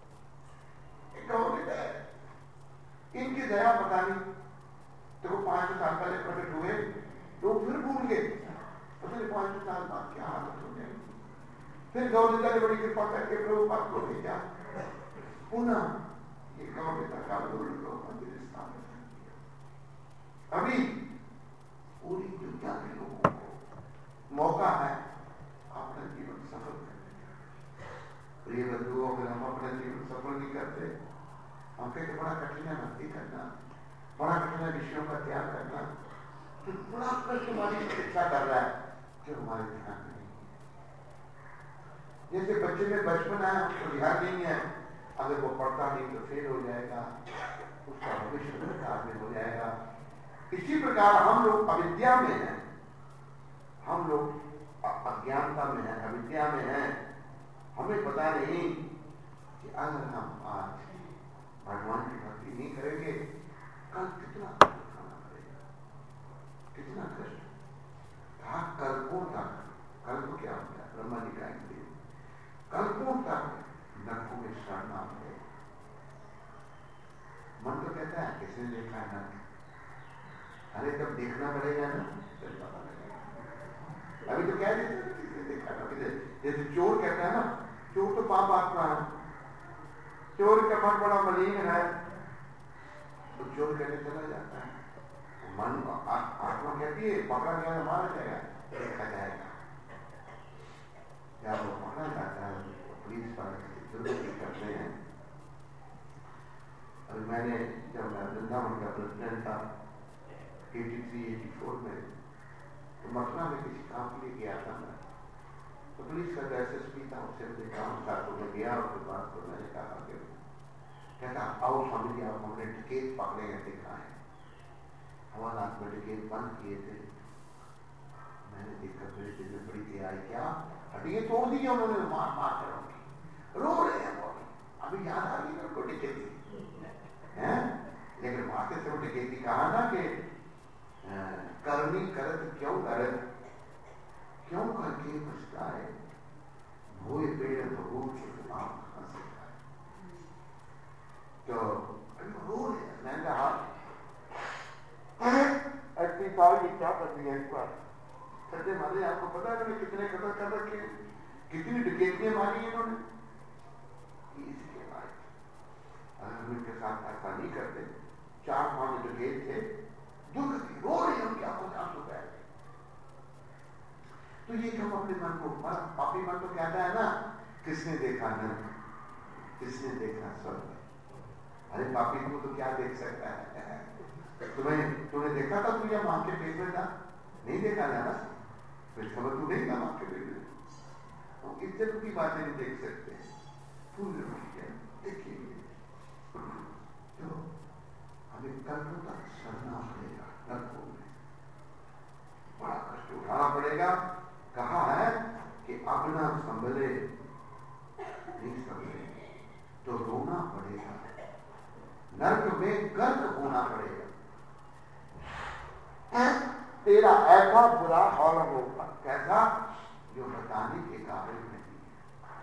इनकी दया पता नहीं, तो वो पांच सौ साल पहले प्रकट हुए तो फिर भूल गए, पता नहीं पांच सौ साल बाद क्या हालत हो जाएगी। फिर गौरता ने बड़ी कृपा करके प्रभुपाद को भेजा, पुनः ये गौरता का मंदिर स्थापित किया। अभी पूरी दुनिया के लोगों को मौका है अपना जीवन सफल करने का। प्रिय बंधुओं, अगर हम अपना जीवन सफल नहीं करते, हम कहते बड़ा कठिन है भक्ति करना, बड़ा कठिन है विषयों का त्याग करना, तो बड़ा कष्ट हमारी प्रतीक्षा कर रहा है जो हमारे ध्यान में नहीं। जैसे बच्चे में बचपन है, उसको ध्यान नहीं है, अगर वो पढ़ता नहीं तो फेल हो जाएगा, उसका भविष्य बेकार में हो जाएगा। इसी प्रकार हम लोग अविद्या में हैं, हम लोग अज्ञानता में हैं, अविद्या में हैं, हमें पता नहीं कि अगर हम आज भगवान की भक्ति नहीं करेंगे, कल कितना कष्ट उठाना पड़ेगा, कितना कष्ट। कहा कल्पों तक, कल्प क्या होता है, ब्रह्मा जी का इंद्रिय, कल्पों तक नरकों में शरणा पड़े। मन तो कहता है किसने देखा है नरक, अरे जब देखना पड़ेगा ना फिर पता लगेगा। अभी तो कह देते किसने देखा ना, जैसे चोर कहता है ना, चोर तो पाप आत्मा है, चोर का मन बड़ा मलिन है, तो चोर कहने चला जाता है। मन आत्मा कहती है पकड़ा गया मारा जाएगा, देखा जाएगा। जब वो पकड़ा जाता है पुलिस पर दुर्गति करते हैं। और मैंने जब मैं वृंदावन का प्रेसिडेंट था एटी थ्री एटी फोर में, तो मथुरा में किसी काम के लिए गया था मैं, तो पुलिस का एस एस पी था, उससे मुझे काम था, तो मैं गया उसके पास, तो मैंने कहा कि कहता आओ स्वामी जी आप हमने टिकेट पकड़े हैं देखा है, हवालात में टिकेट बंद किए थे। मैंने देखा मेरे दिल में बड़ी दया आई, क्या हड्डियां तोड़ दी उन्होंने, मार मार कर रो रहे हैं वो, अभी याद आ रही है उनको टिकेट है। लेकिन मारते से वो टिकेट कहा ना कि करनी करत क्यों करत, क्यों करके पछताए, भोए पेड़ भगूत आप हंसे खाए। तो रो रहे, मैंने कहा अस्सी साल ये क्या कर दिया इस बार, सच्चे मारे आपको पता है मैंने कितने कदर कर रखे, कितनी डकैतियां मारी इन्होंने। इसके बाद अगर हम इनके साथ ऐसा नहीं करते चार पांच डकैत थे, दुर्गति रो रही उनकी आंखों से आंसू बह रहे। तो ये कब अपने मन को, पापी मन तो कहता है ना, किसने देखा नरक, किसने देखा स्वर्ग। अरे पापी को तो क्या देख सकता है? तुम्हें तुमने देखा था तू या मां के पेट में था? नहीं देखा था ना, फिर खबर तू नहीं था मां के पेट में। हम इस तरह की बातें नहीं देख सकते। देखिए तो हमें कर्म तक सड़ना पड़ेगा, नरकों में बड़ा कष्ट उठाना पड़ेगा। कहा है कि अपना संभले नहीं संभले तो रोना पड़ेगा, नर्क में गर्क होना पड़ेगा। तेरा ऐसा बुरा हाल होगा, कैसा, जो बताने के काबिल नहीं है।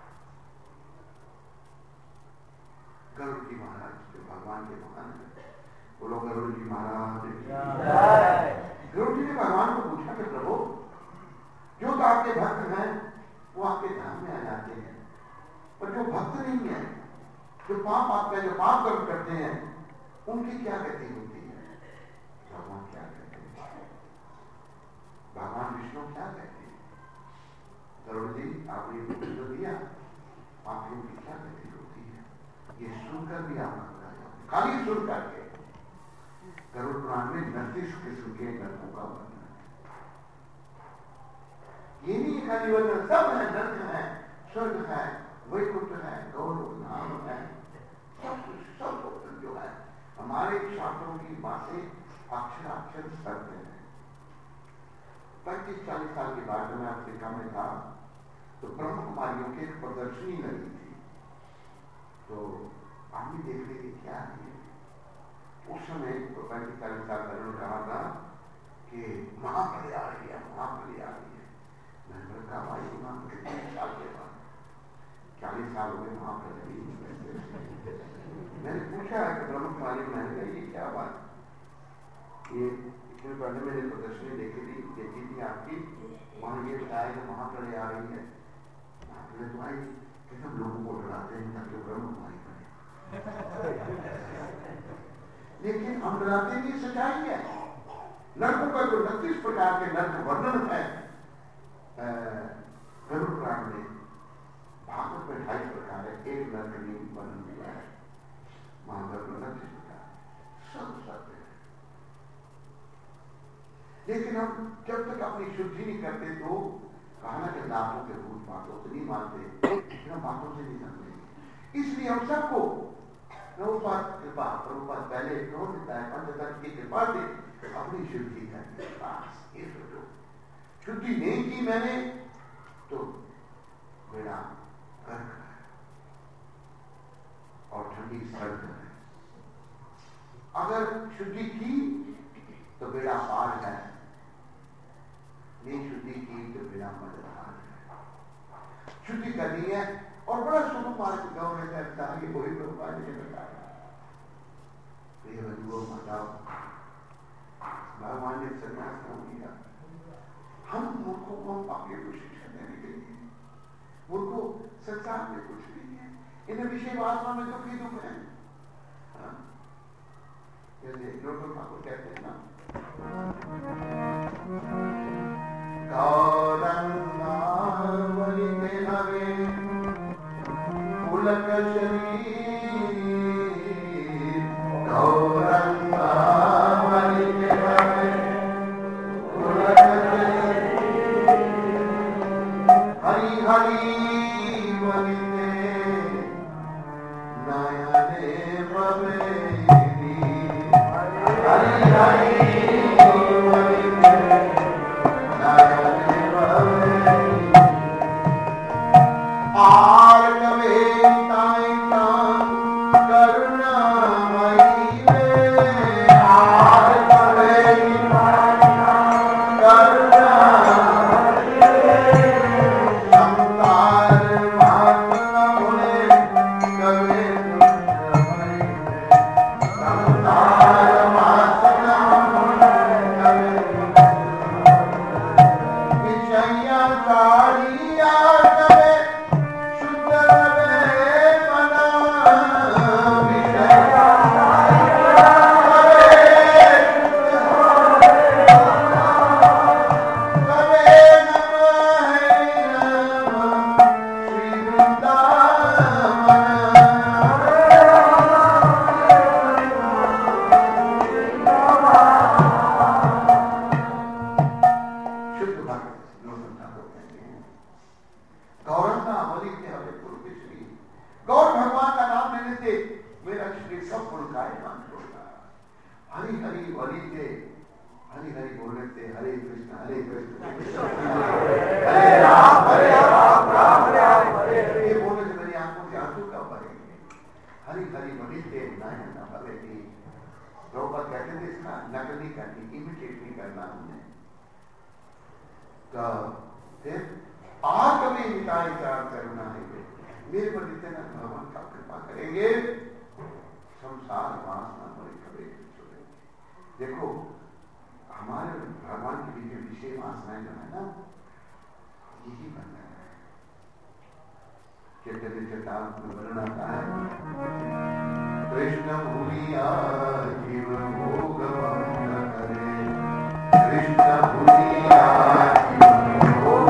गरुड़ जी महाराज जो भगवान के महान है, बोलो गरुड़ जी महाराज। गरुड़ जी ने भगवान को पूछा कि प्रभु, जो तो आपके भक्त हैं वो आपके धाम में आ जाते हैं, पर जो भक्त नहीं है, जो पाप आपका जो पाप कर्म करते हैं, उनकी क्या गति होती है? भगवान क्या कहते हैं? भगवान विष्णु क्या कहते हैं? गरुड़ जी आपने उत्तर तो दिया, पापियों की क्या गति होती है? ये सुनकर भी आप घबरा जाओगे, खाली सुन करके। गरुड़ पुराण में उनतीस किस्म के नरकों का वर्णन है। ये नहीं खाली वर्णन, सब है, नरक है, स्वर्ग है, वैकुंठ है, गौरव धाम है, सब कुछ, सब कुछ जो है हमारे शास्त्रों की बातें अक्षर अक्षर सत्य है। पैंतीस चालीस साल की बात में अफ्रीका में था, तो ब्रह्म कुमारियों की एक प्रदर्शनी लगी थी, तो आदमी देख रहे थे क्या है। उस समय तो पैंतीस चालीस साल पहले कहा था कि महाबली आ रही है, महाबली आ रही है। मैंने कहा भाई इमाम कितने साल के बाद, चालीस साल हो गए महाबली। मैंने पूछा कि ब्रह्म कुमारी, मैंने कहा ये क्या बात, ये इतने पहले मैंने प्रदर्शनी देखी थी, देखी थी आपकी, वहां ये बताया कि महाप्रलय आ रही है। महाप्रलय तो आई कि सब लोगों को डराते हैं ताकि ब्रह्म कुमारी बने, लेकिन हम डराते नहीं, सच्चाई है। नरकों का जो उनतीस प्रकार के नर्क वर्णन है गरुड़ पुराण में, भागवत में ढाई प्रकार है, एक नर्क नहीं वर्णन किया है, महाभारत में उनतीस प्रकार, सब सत्य है। लेकिन हम जब तक अपनी शुद्धि नहीं करते, तो कहना कि दांतों के भूत बातों से नहीं मानते, हम बातों से नहीं समझेंगे। इसलिए हम सबको प्रभुपाद कृपा, प्रभुपाद पहले क्यों देता है, पंचतत्व की कृपा से अपनी शुद्धि करने के पास ये सोचो, शुद्धि नहीं की मैंने तो बेड़ा गर्क है और ठंडी सर्द है। अगर शुद्धि की तो बेड़ा पार है, नहीं शुद्धि की तो बेड़ा मददगार है। शुद्धि करनी है और बड़ा शुभ मार्ग गाँव में कहता है कि कोई लोग नहीं बताया। प्रिय बंधुओं माताओं, भगवान ने संन्यास क्यों किया? हम मूर्खों को, हम पापियों को शिक्षा देने के लिए। मूर्खों संसार में कुछ नहीं है, इन विषय वासना में दुख ही दुख है। जैसे लोटो ठाकुर कहते हैं ना, गौरंगा वलिते हवे पुलक शरीर, गौरंगा वलिते हवे पुलक शरीर, हरि हरि वलिते नयने भवेरी, हरि हरि वलिते नयने भवेरी। आर कवे ताई तां करुणामयी रे, आर कवे ताई तां करुणामयी रे, संतार मात न भूले कवे तुझमयी रे, संतार मात न भूले कवे विषया कालिया कवे शुद्ध रवे हरी हरी वाली से हरी हरी बोलने से हरे कृष्ण हरे कृष्ण हरे राम हरे राम राम राम हरे हरे ये बोलने से मेरी आंखों से आंसू कब भरेंगे। हरी हरी वाली से नयन न भरेगी। प्रभुपाद कहते थे इसका नकल नहीं करनी, इमिटेट नहीं करना हमने। तो फिर आज कभी मिटाई चार करुणा है मेरे पर जितने भगवान का कृपा करेंगे संसार वासना बड़े कभी छोड़ेंगे। देखो हमारे भगवान के लिए विषय वासनाएं जो है ना यही बनना है। चैतन्य चेतावनी में वर्णन आता है कृष्ण भूलिया जीव भोग न करे, कृष्ण भूलिया जीव भोग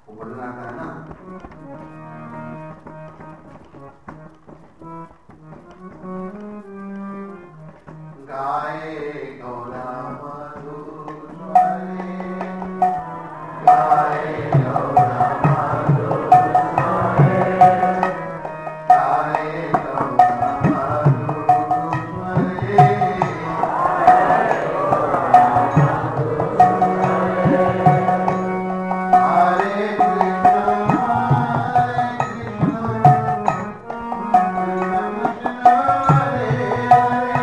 वो भजन आता है ना, गाए गौरा मधुर स्वरे, गाए गौरा मधुर स्वरे, गाए गौरा मधुर स्वरे, हरे कृष्ण हरे कृष्ण कृष्ण हरे हरे,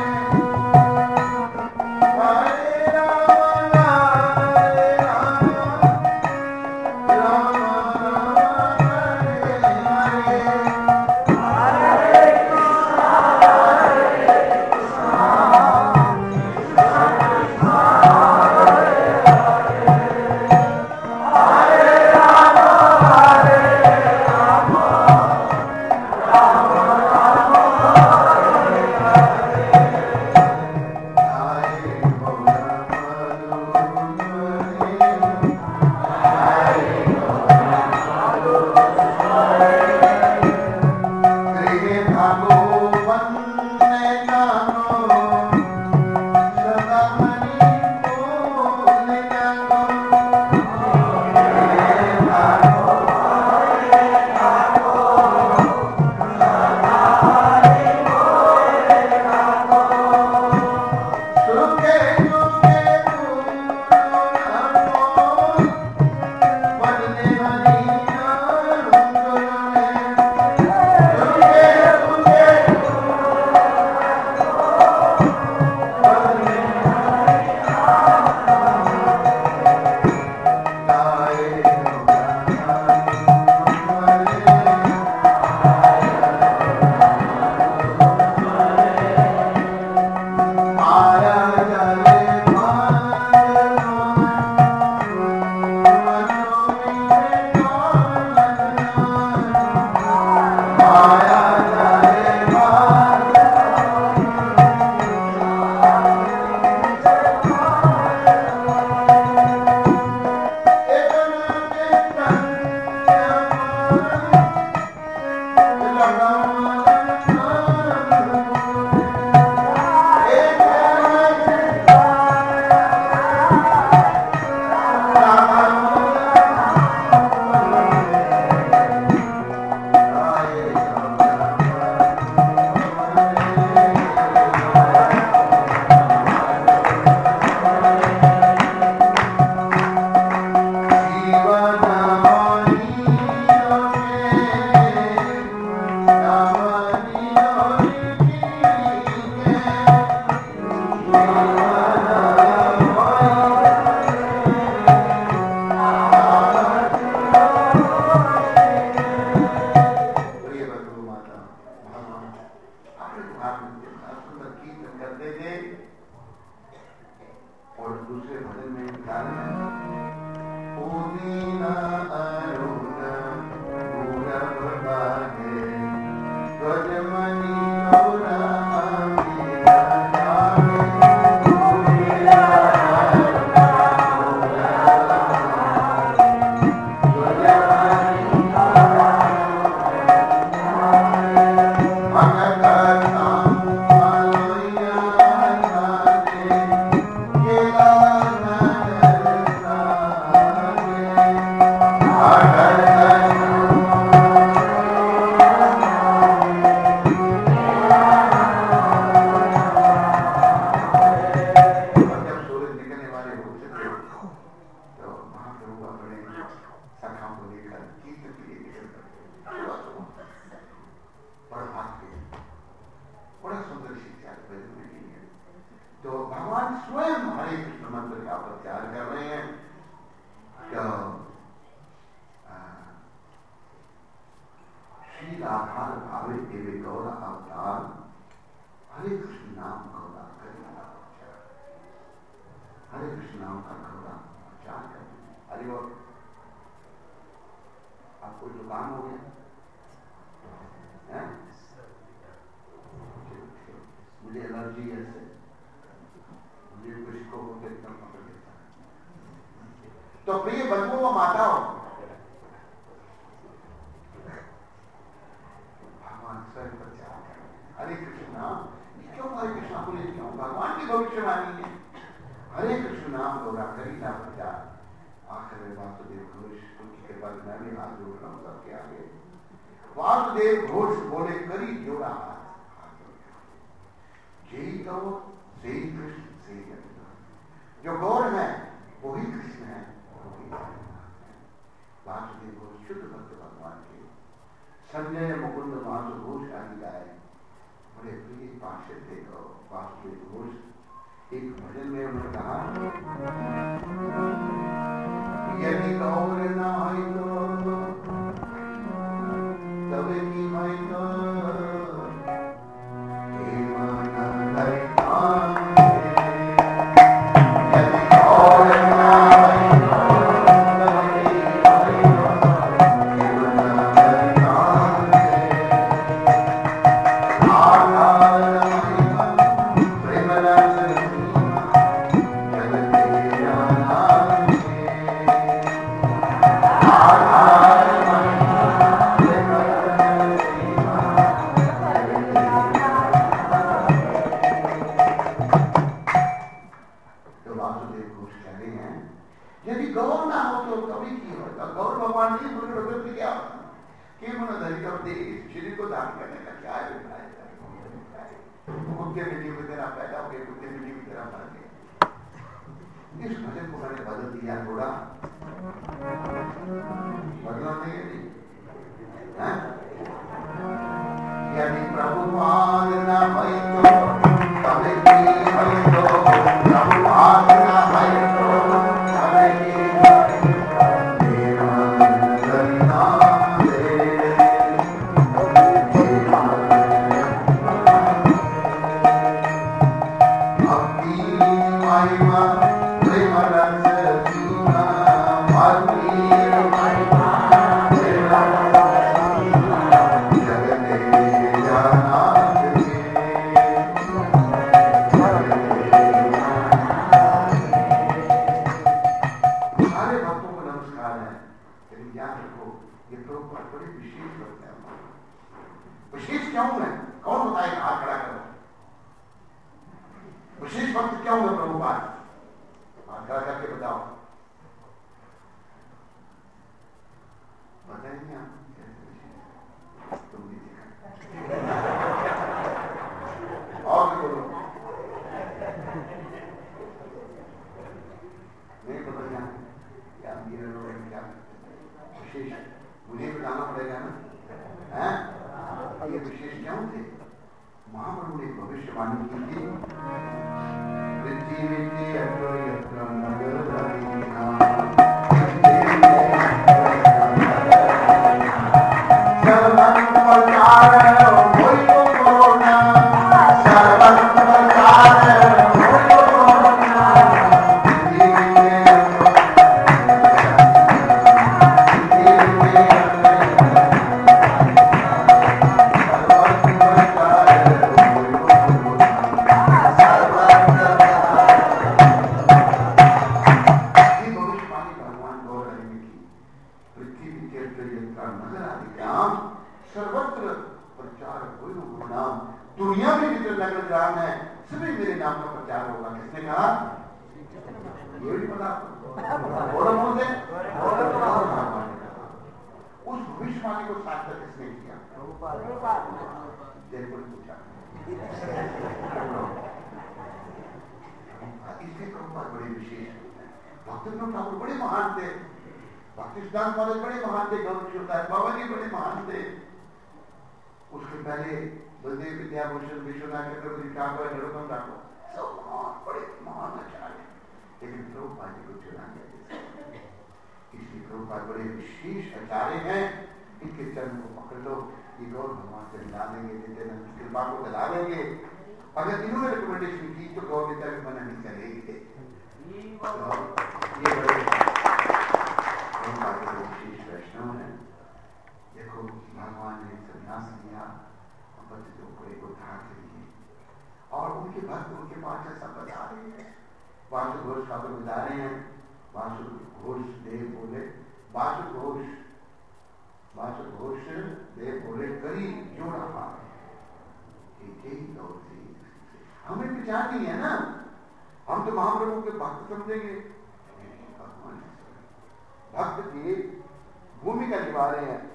हरे राम हरे राम राम राम हरे हरे। तो प्रिय बंधुओं व माताओं, उसके बाद मैं भी हाथ जोड़ रहा हूँ सबके आगे। वासुदेव घोष बोले करी जोड़ा हाथ, यही कहो सही कृष्ण सही जगन्नाथ। जो गौर है वही कृष्ण है, वही जगन्नाथ है। वासुदेव घोष शुद्ध भक्त भगवान के संजय मुकुंद वासु घोष आदि गाए बड़े प्रिय पार्षद थे। वासुदेव घोष एक भजन में उन्होंने कहा, यदि गौर न है तो तब की है तो भूमिका निभा रहे हैं।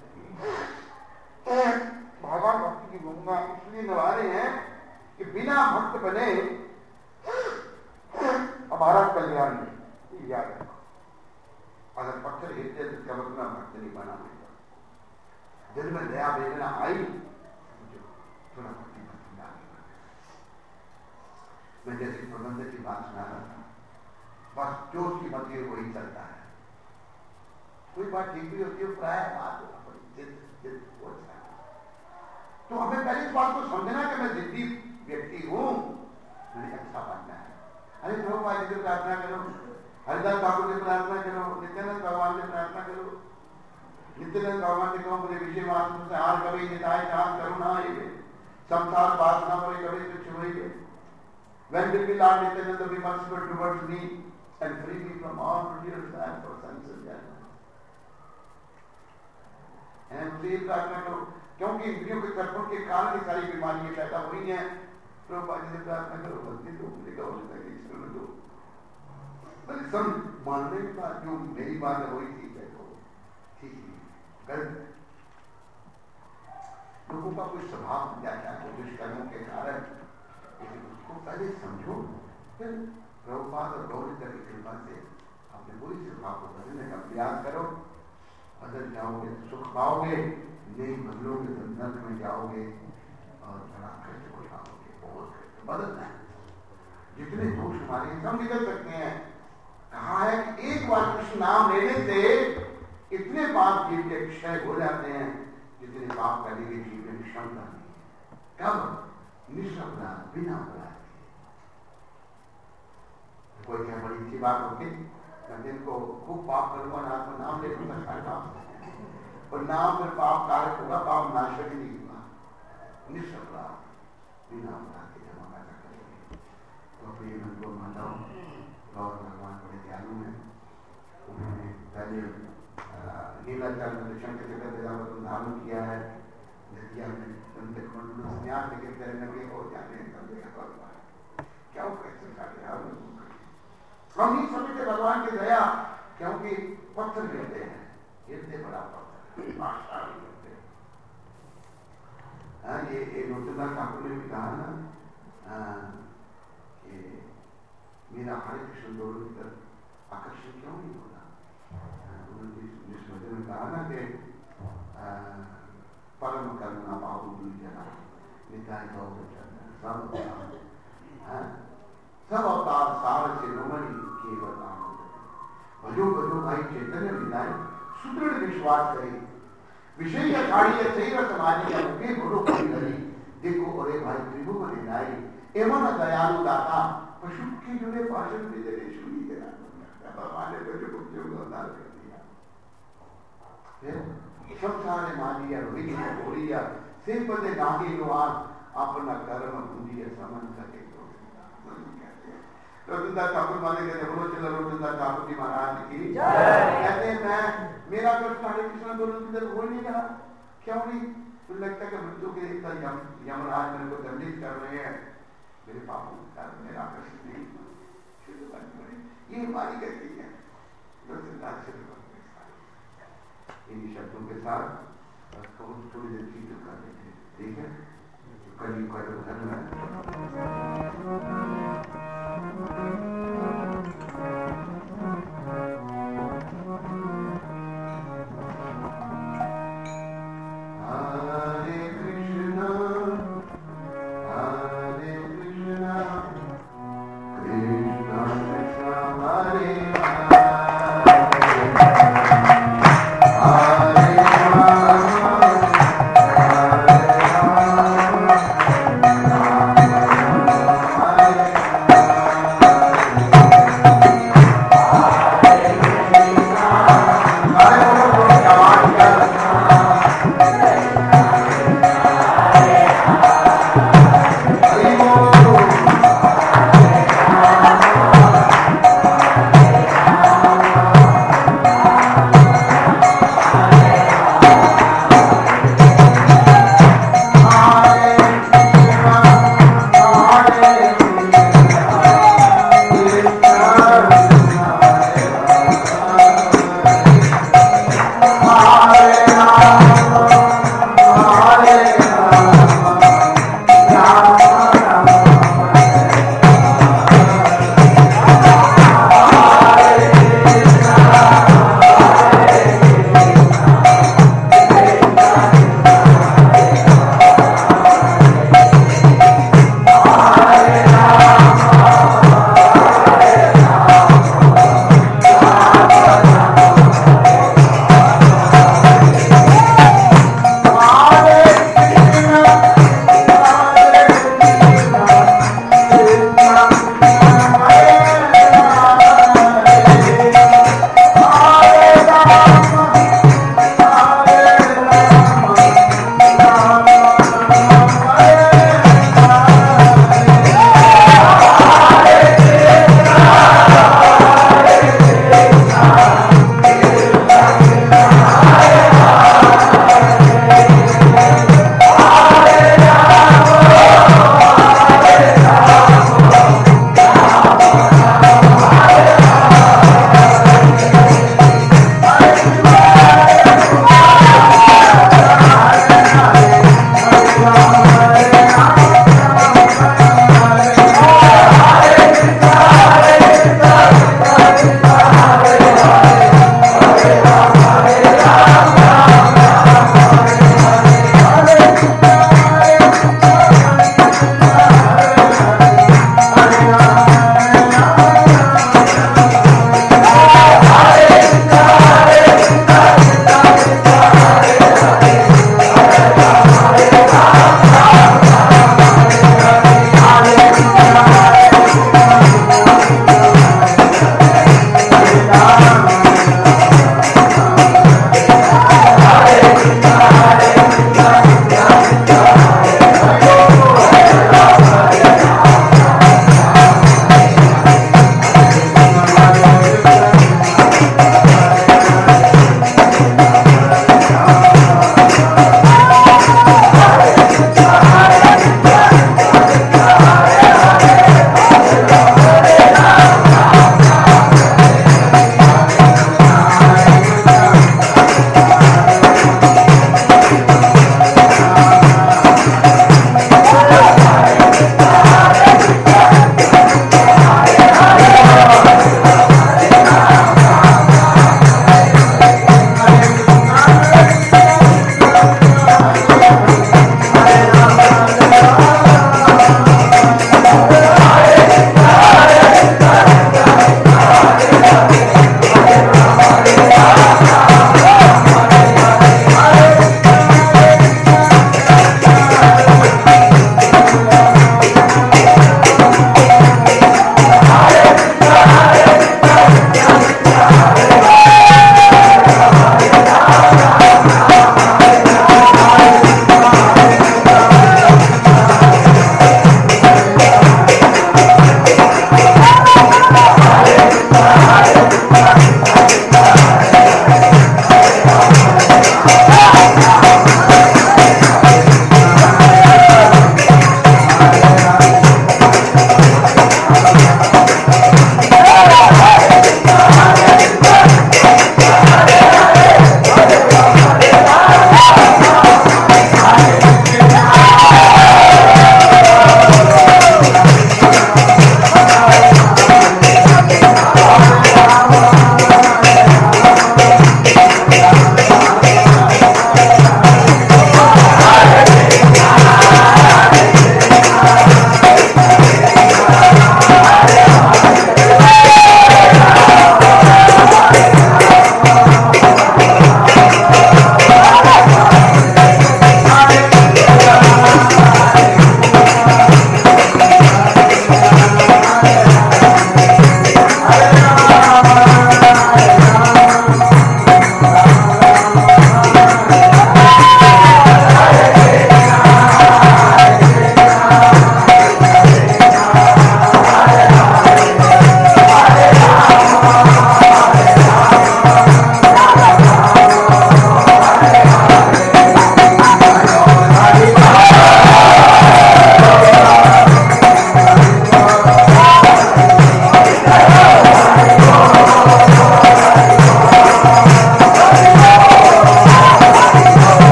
भगवान भक्ति की भूमिका इसलिए निभा रहे हैं कि बिना भक्त बने हमारा कल्याण नहीं, याद रखो। अगर पत्थर गिरते तो क्या मतलब भक्त नहीं बना देगा। जब में दया वेदना आई मुझे थोड़ा भक्ति भक्ति आगे बढ़ गया। मैं जैसे प्रबंध की बात सुना रहा था, बस जो उसकी मत है वही चलता है। कोई बात ठीक भी होती है, प्राय बात जिद जिद हो जाए। तो हमें पहले इस बात को समझना कि मैं जिद्दी व्यक्ति हूं, मुझे अच्छा बनना है। अरे प्रभुपाद जी से प्रार्थना करो, हरिदास ठाकुर से प्रार्थना करो, नित्यानंद भगवान से प्रार्थना करो, नित्यानंद भगवान से कहो मुझे विषय वासना से हार कभी निताय चांद करुणा ये संसार वासना पर कभी तुच्छ हुई। When will be Lord Nityananda be merciful towards me and free me from all material desires for sense enjoyment? उसे प्रार्थना करो, क्योंकि इंद्रियों के कर्तों के कारण ये सारी बीमारियां पैदा हुई हैं। प्रभुपाद जी से प्रार्थना करो, भक्ति दो, मुझे कहो ईश्वर दो। बल्कि सब मानने के बाद जो मेरी बात है वही ठीक है, तो ठीक है। गलत लोगों का कोई स्वभाव बन जाता है दुष्कर्मों के कारण, लेकिन उसको पहले समझो, फिर प्रभुपाद और गौरी की कृपा से अपने पूरी स्वभाव को बदलने का प्रयास करो। बदल जाओगे, सुख पाओगे, नहीं बदलोगे तो नर्क में जाओगे और बड़ा कष्ट उठाओगे। बहुत कष्ट बदलना है। जितने दोष हमारे सब निकल सकते हैं। कहा है कि एक बार कृष्ण नाम लेने से इतने पाप जीव के क्षय हो जाते हैं जितने पाप करने के जीव में क्षमता नहीं है। कब? निष्पराध, बिना अपराध के। कोई क्या बड़ी अच्छी बात होगी, जिनको खूब पाप करूंगा ना तो नाम ले लूंगा पाप और नाम फिर पाप कारक होगा, पाप नाशक नहीं होगा। निष्पराध, बिना अपराध के जमा पैदा करेंगे तो अपने मन को मानव गौर भगवान बड़े दयालु हैं। उन्होंने पहले नीलाचल में शंकर चक्र धारण किया है, संन्यास लेके तेरे नगे हो जाने क्या कैसे काटे। हम नहीं समझते भगवान की दया, क्योंकि पत्थर गिरते हैं, गिरते बड़ा पत्थर बादशाह भी गिरते। हाँ, ये ये नोटदार ठाकुर ने भी कहा ना कि मेरा हरे कृष्ण दोनों की तरफ आकर्षण क्यों नहीं होता। उन्होंने जिस मजे में कहा ना कि परम करुणा पाऊ दुई जना निताय गौ सब सब अवतार सार से रोमणी केवल भजो भजो भाई चैतन्य विदाय सुदृढ़ विश्वास करे विषय अखाड़ी शैव समाधि या मुखे गुरु की धरी देखो अरे भाई त्रिभुवन निदाई एवं दयालु दाता पशु के जुड़े पाषण भी दे शुरू करा भगवान ने पशु को जो अवतार कर दिया। फिर सब सारे मानिया रोहिणी बोलिया सिर पदे नागी लोहार अपना कर्म बुंदिया समन सके। रोहिदास ठाकुर माने कहते बोलो चलो रोहिदास ठाकुर जी महाराज की कहते हैं मैं मेरा कृष्ण हरे कृष्ण दोनों की तरफ हो नहीं रहा। क्यों नहीं? तो लगता है कि मृत्यु के एक यम, यमराज मेरे को दंडित कर रहे हैं, मेरे पापों के कारण मेरा कृष्ण नहीं। ये हमारी गलती है। इन शब्दों के साथ थोड़ी देर चीज कर लेते, ठीक है? कल का जो धर्म है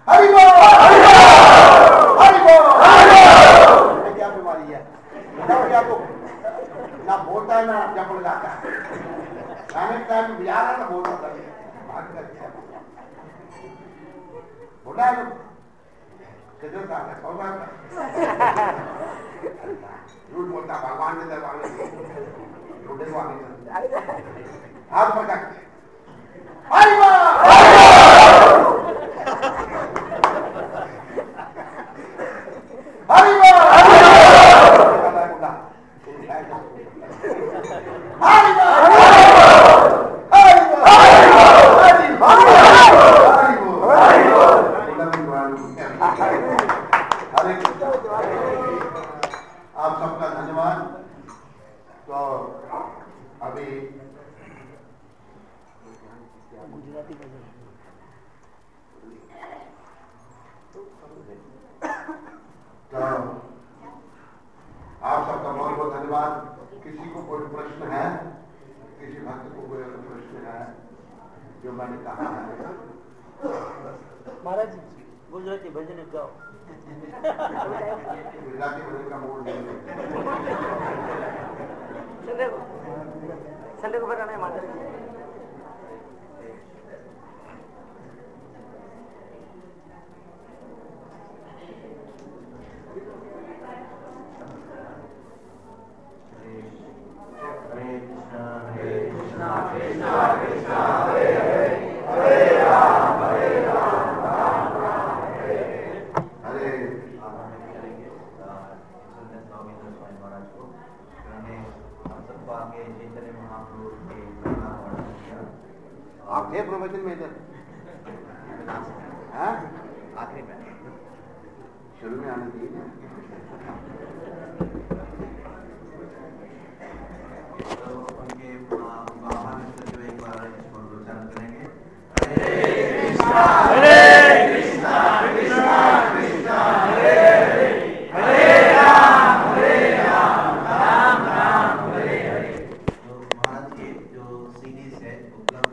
हरि बोल, हरि बोल, हरि बोल। क्या बीमारी है? क्या तो ना बोलता है ना जब लगाता है, खाने के टाइम बिहार है ना बोलता था, बोला है किधर था सौ बार झूठ बोलता भगवान के दरबार में झूठे को आगे हाथ पकड़ के हरि बोल, हरि बोल, आप सबका धन्यवाद। तो अभी तो आप सबका बहुत बहुत धन्यवाद। किसी को कोई प्रश्न है, किसी भक्त को कोई प्रश्न है जो मैंने कहा है? महाराज गुजराती भजन गाओ। गुजराती भजन का मूड नहीं है। संडे को संडे को बताना है महाराज। आप थे प्रवचन में इधर? आखिरी में शुरू में आने चाहिए ना। तो उनके वाहन जो एक बार इसको उच्चारण करेंगे। हरे कृष्णा हरे कृष्णा कृष्णा कृष्णा हरे हरे, हरे राम हरे राम राम राम हरे हरे। तो महाराज के जो सीरीज है उपलब्ध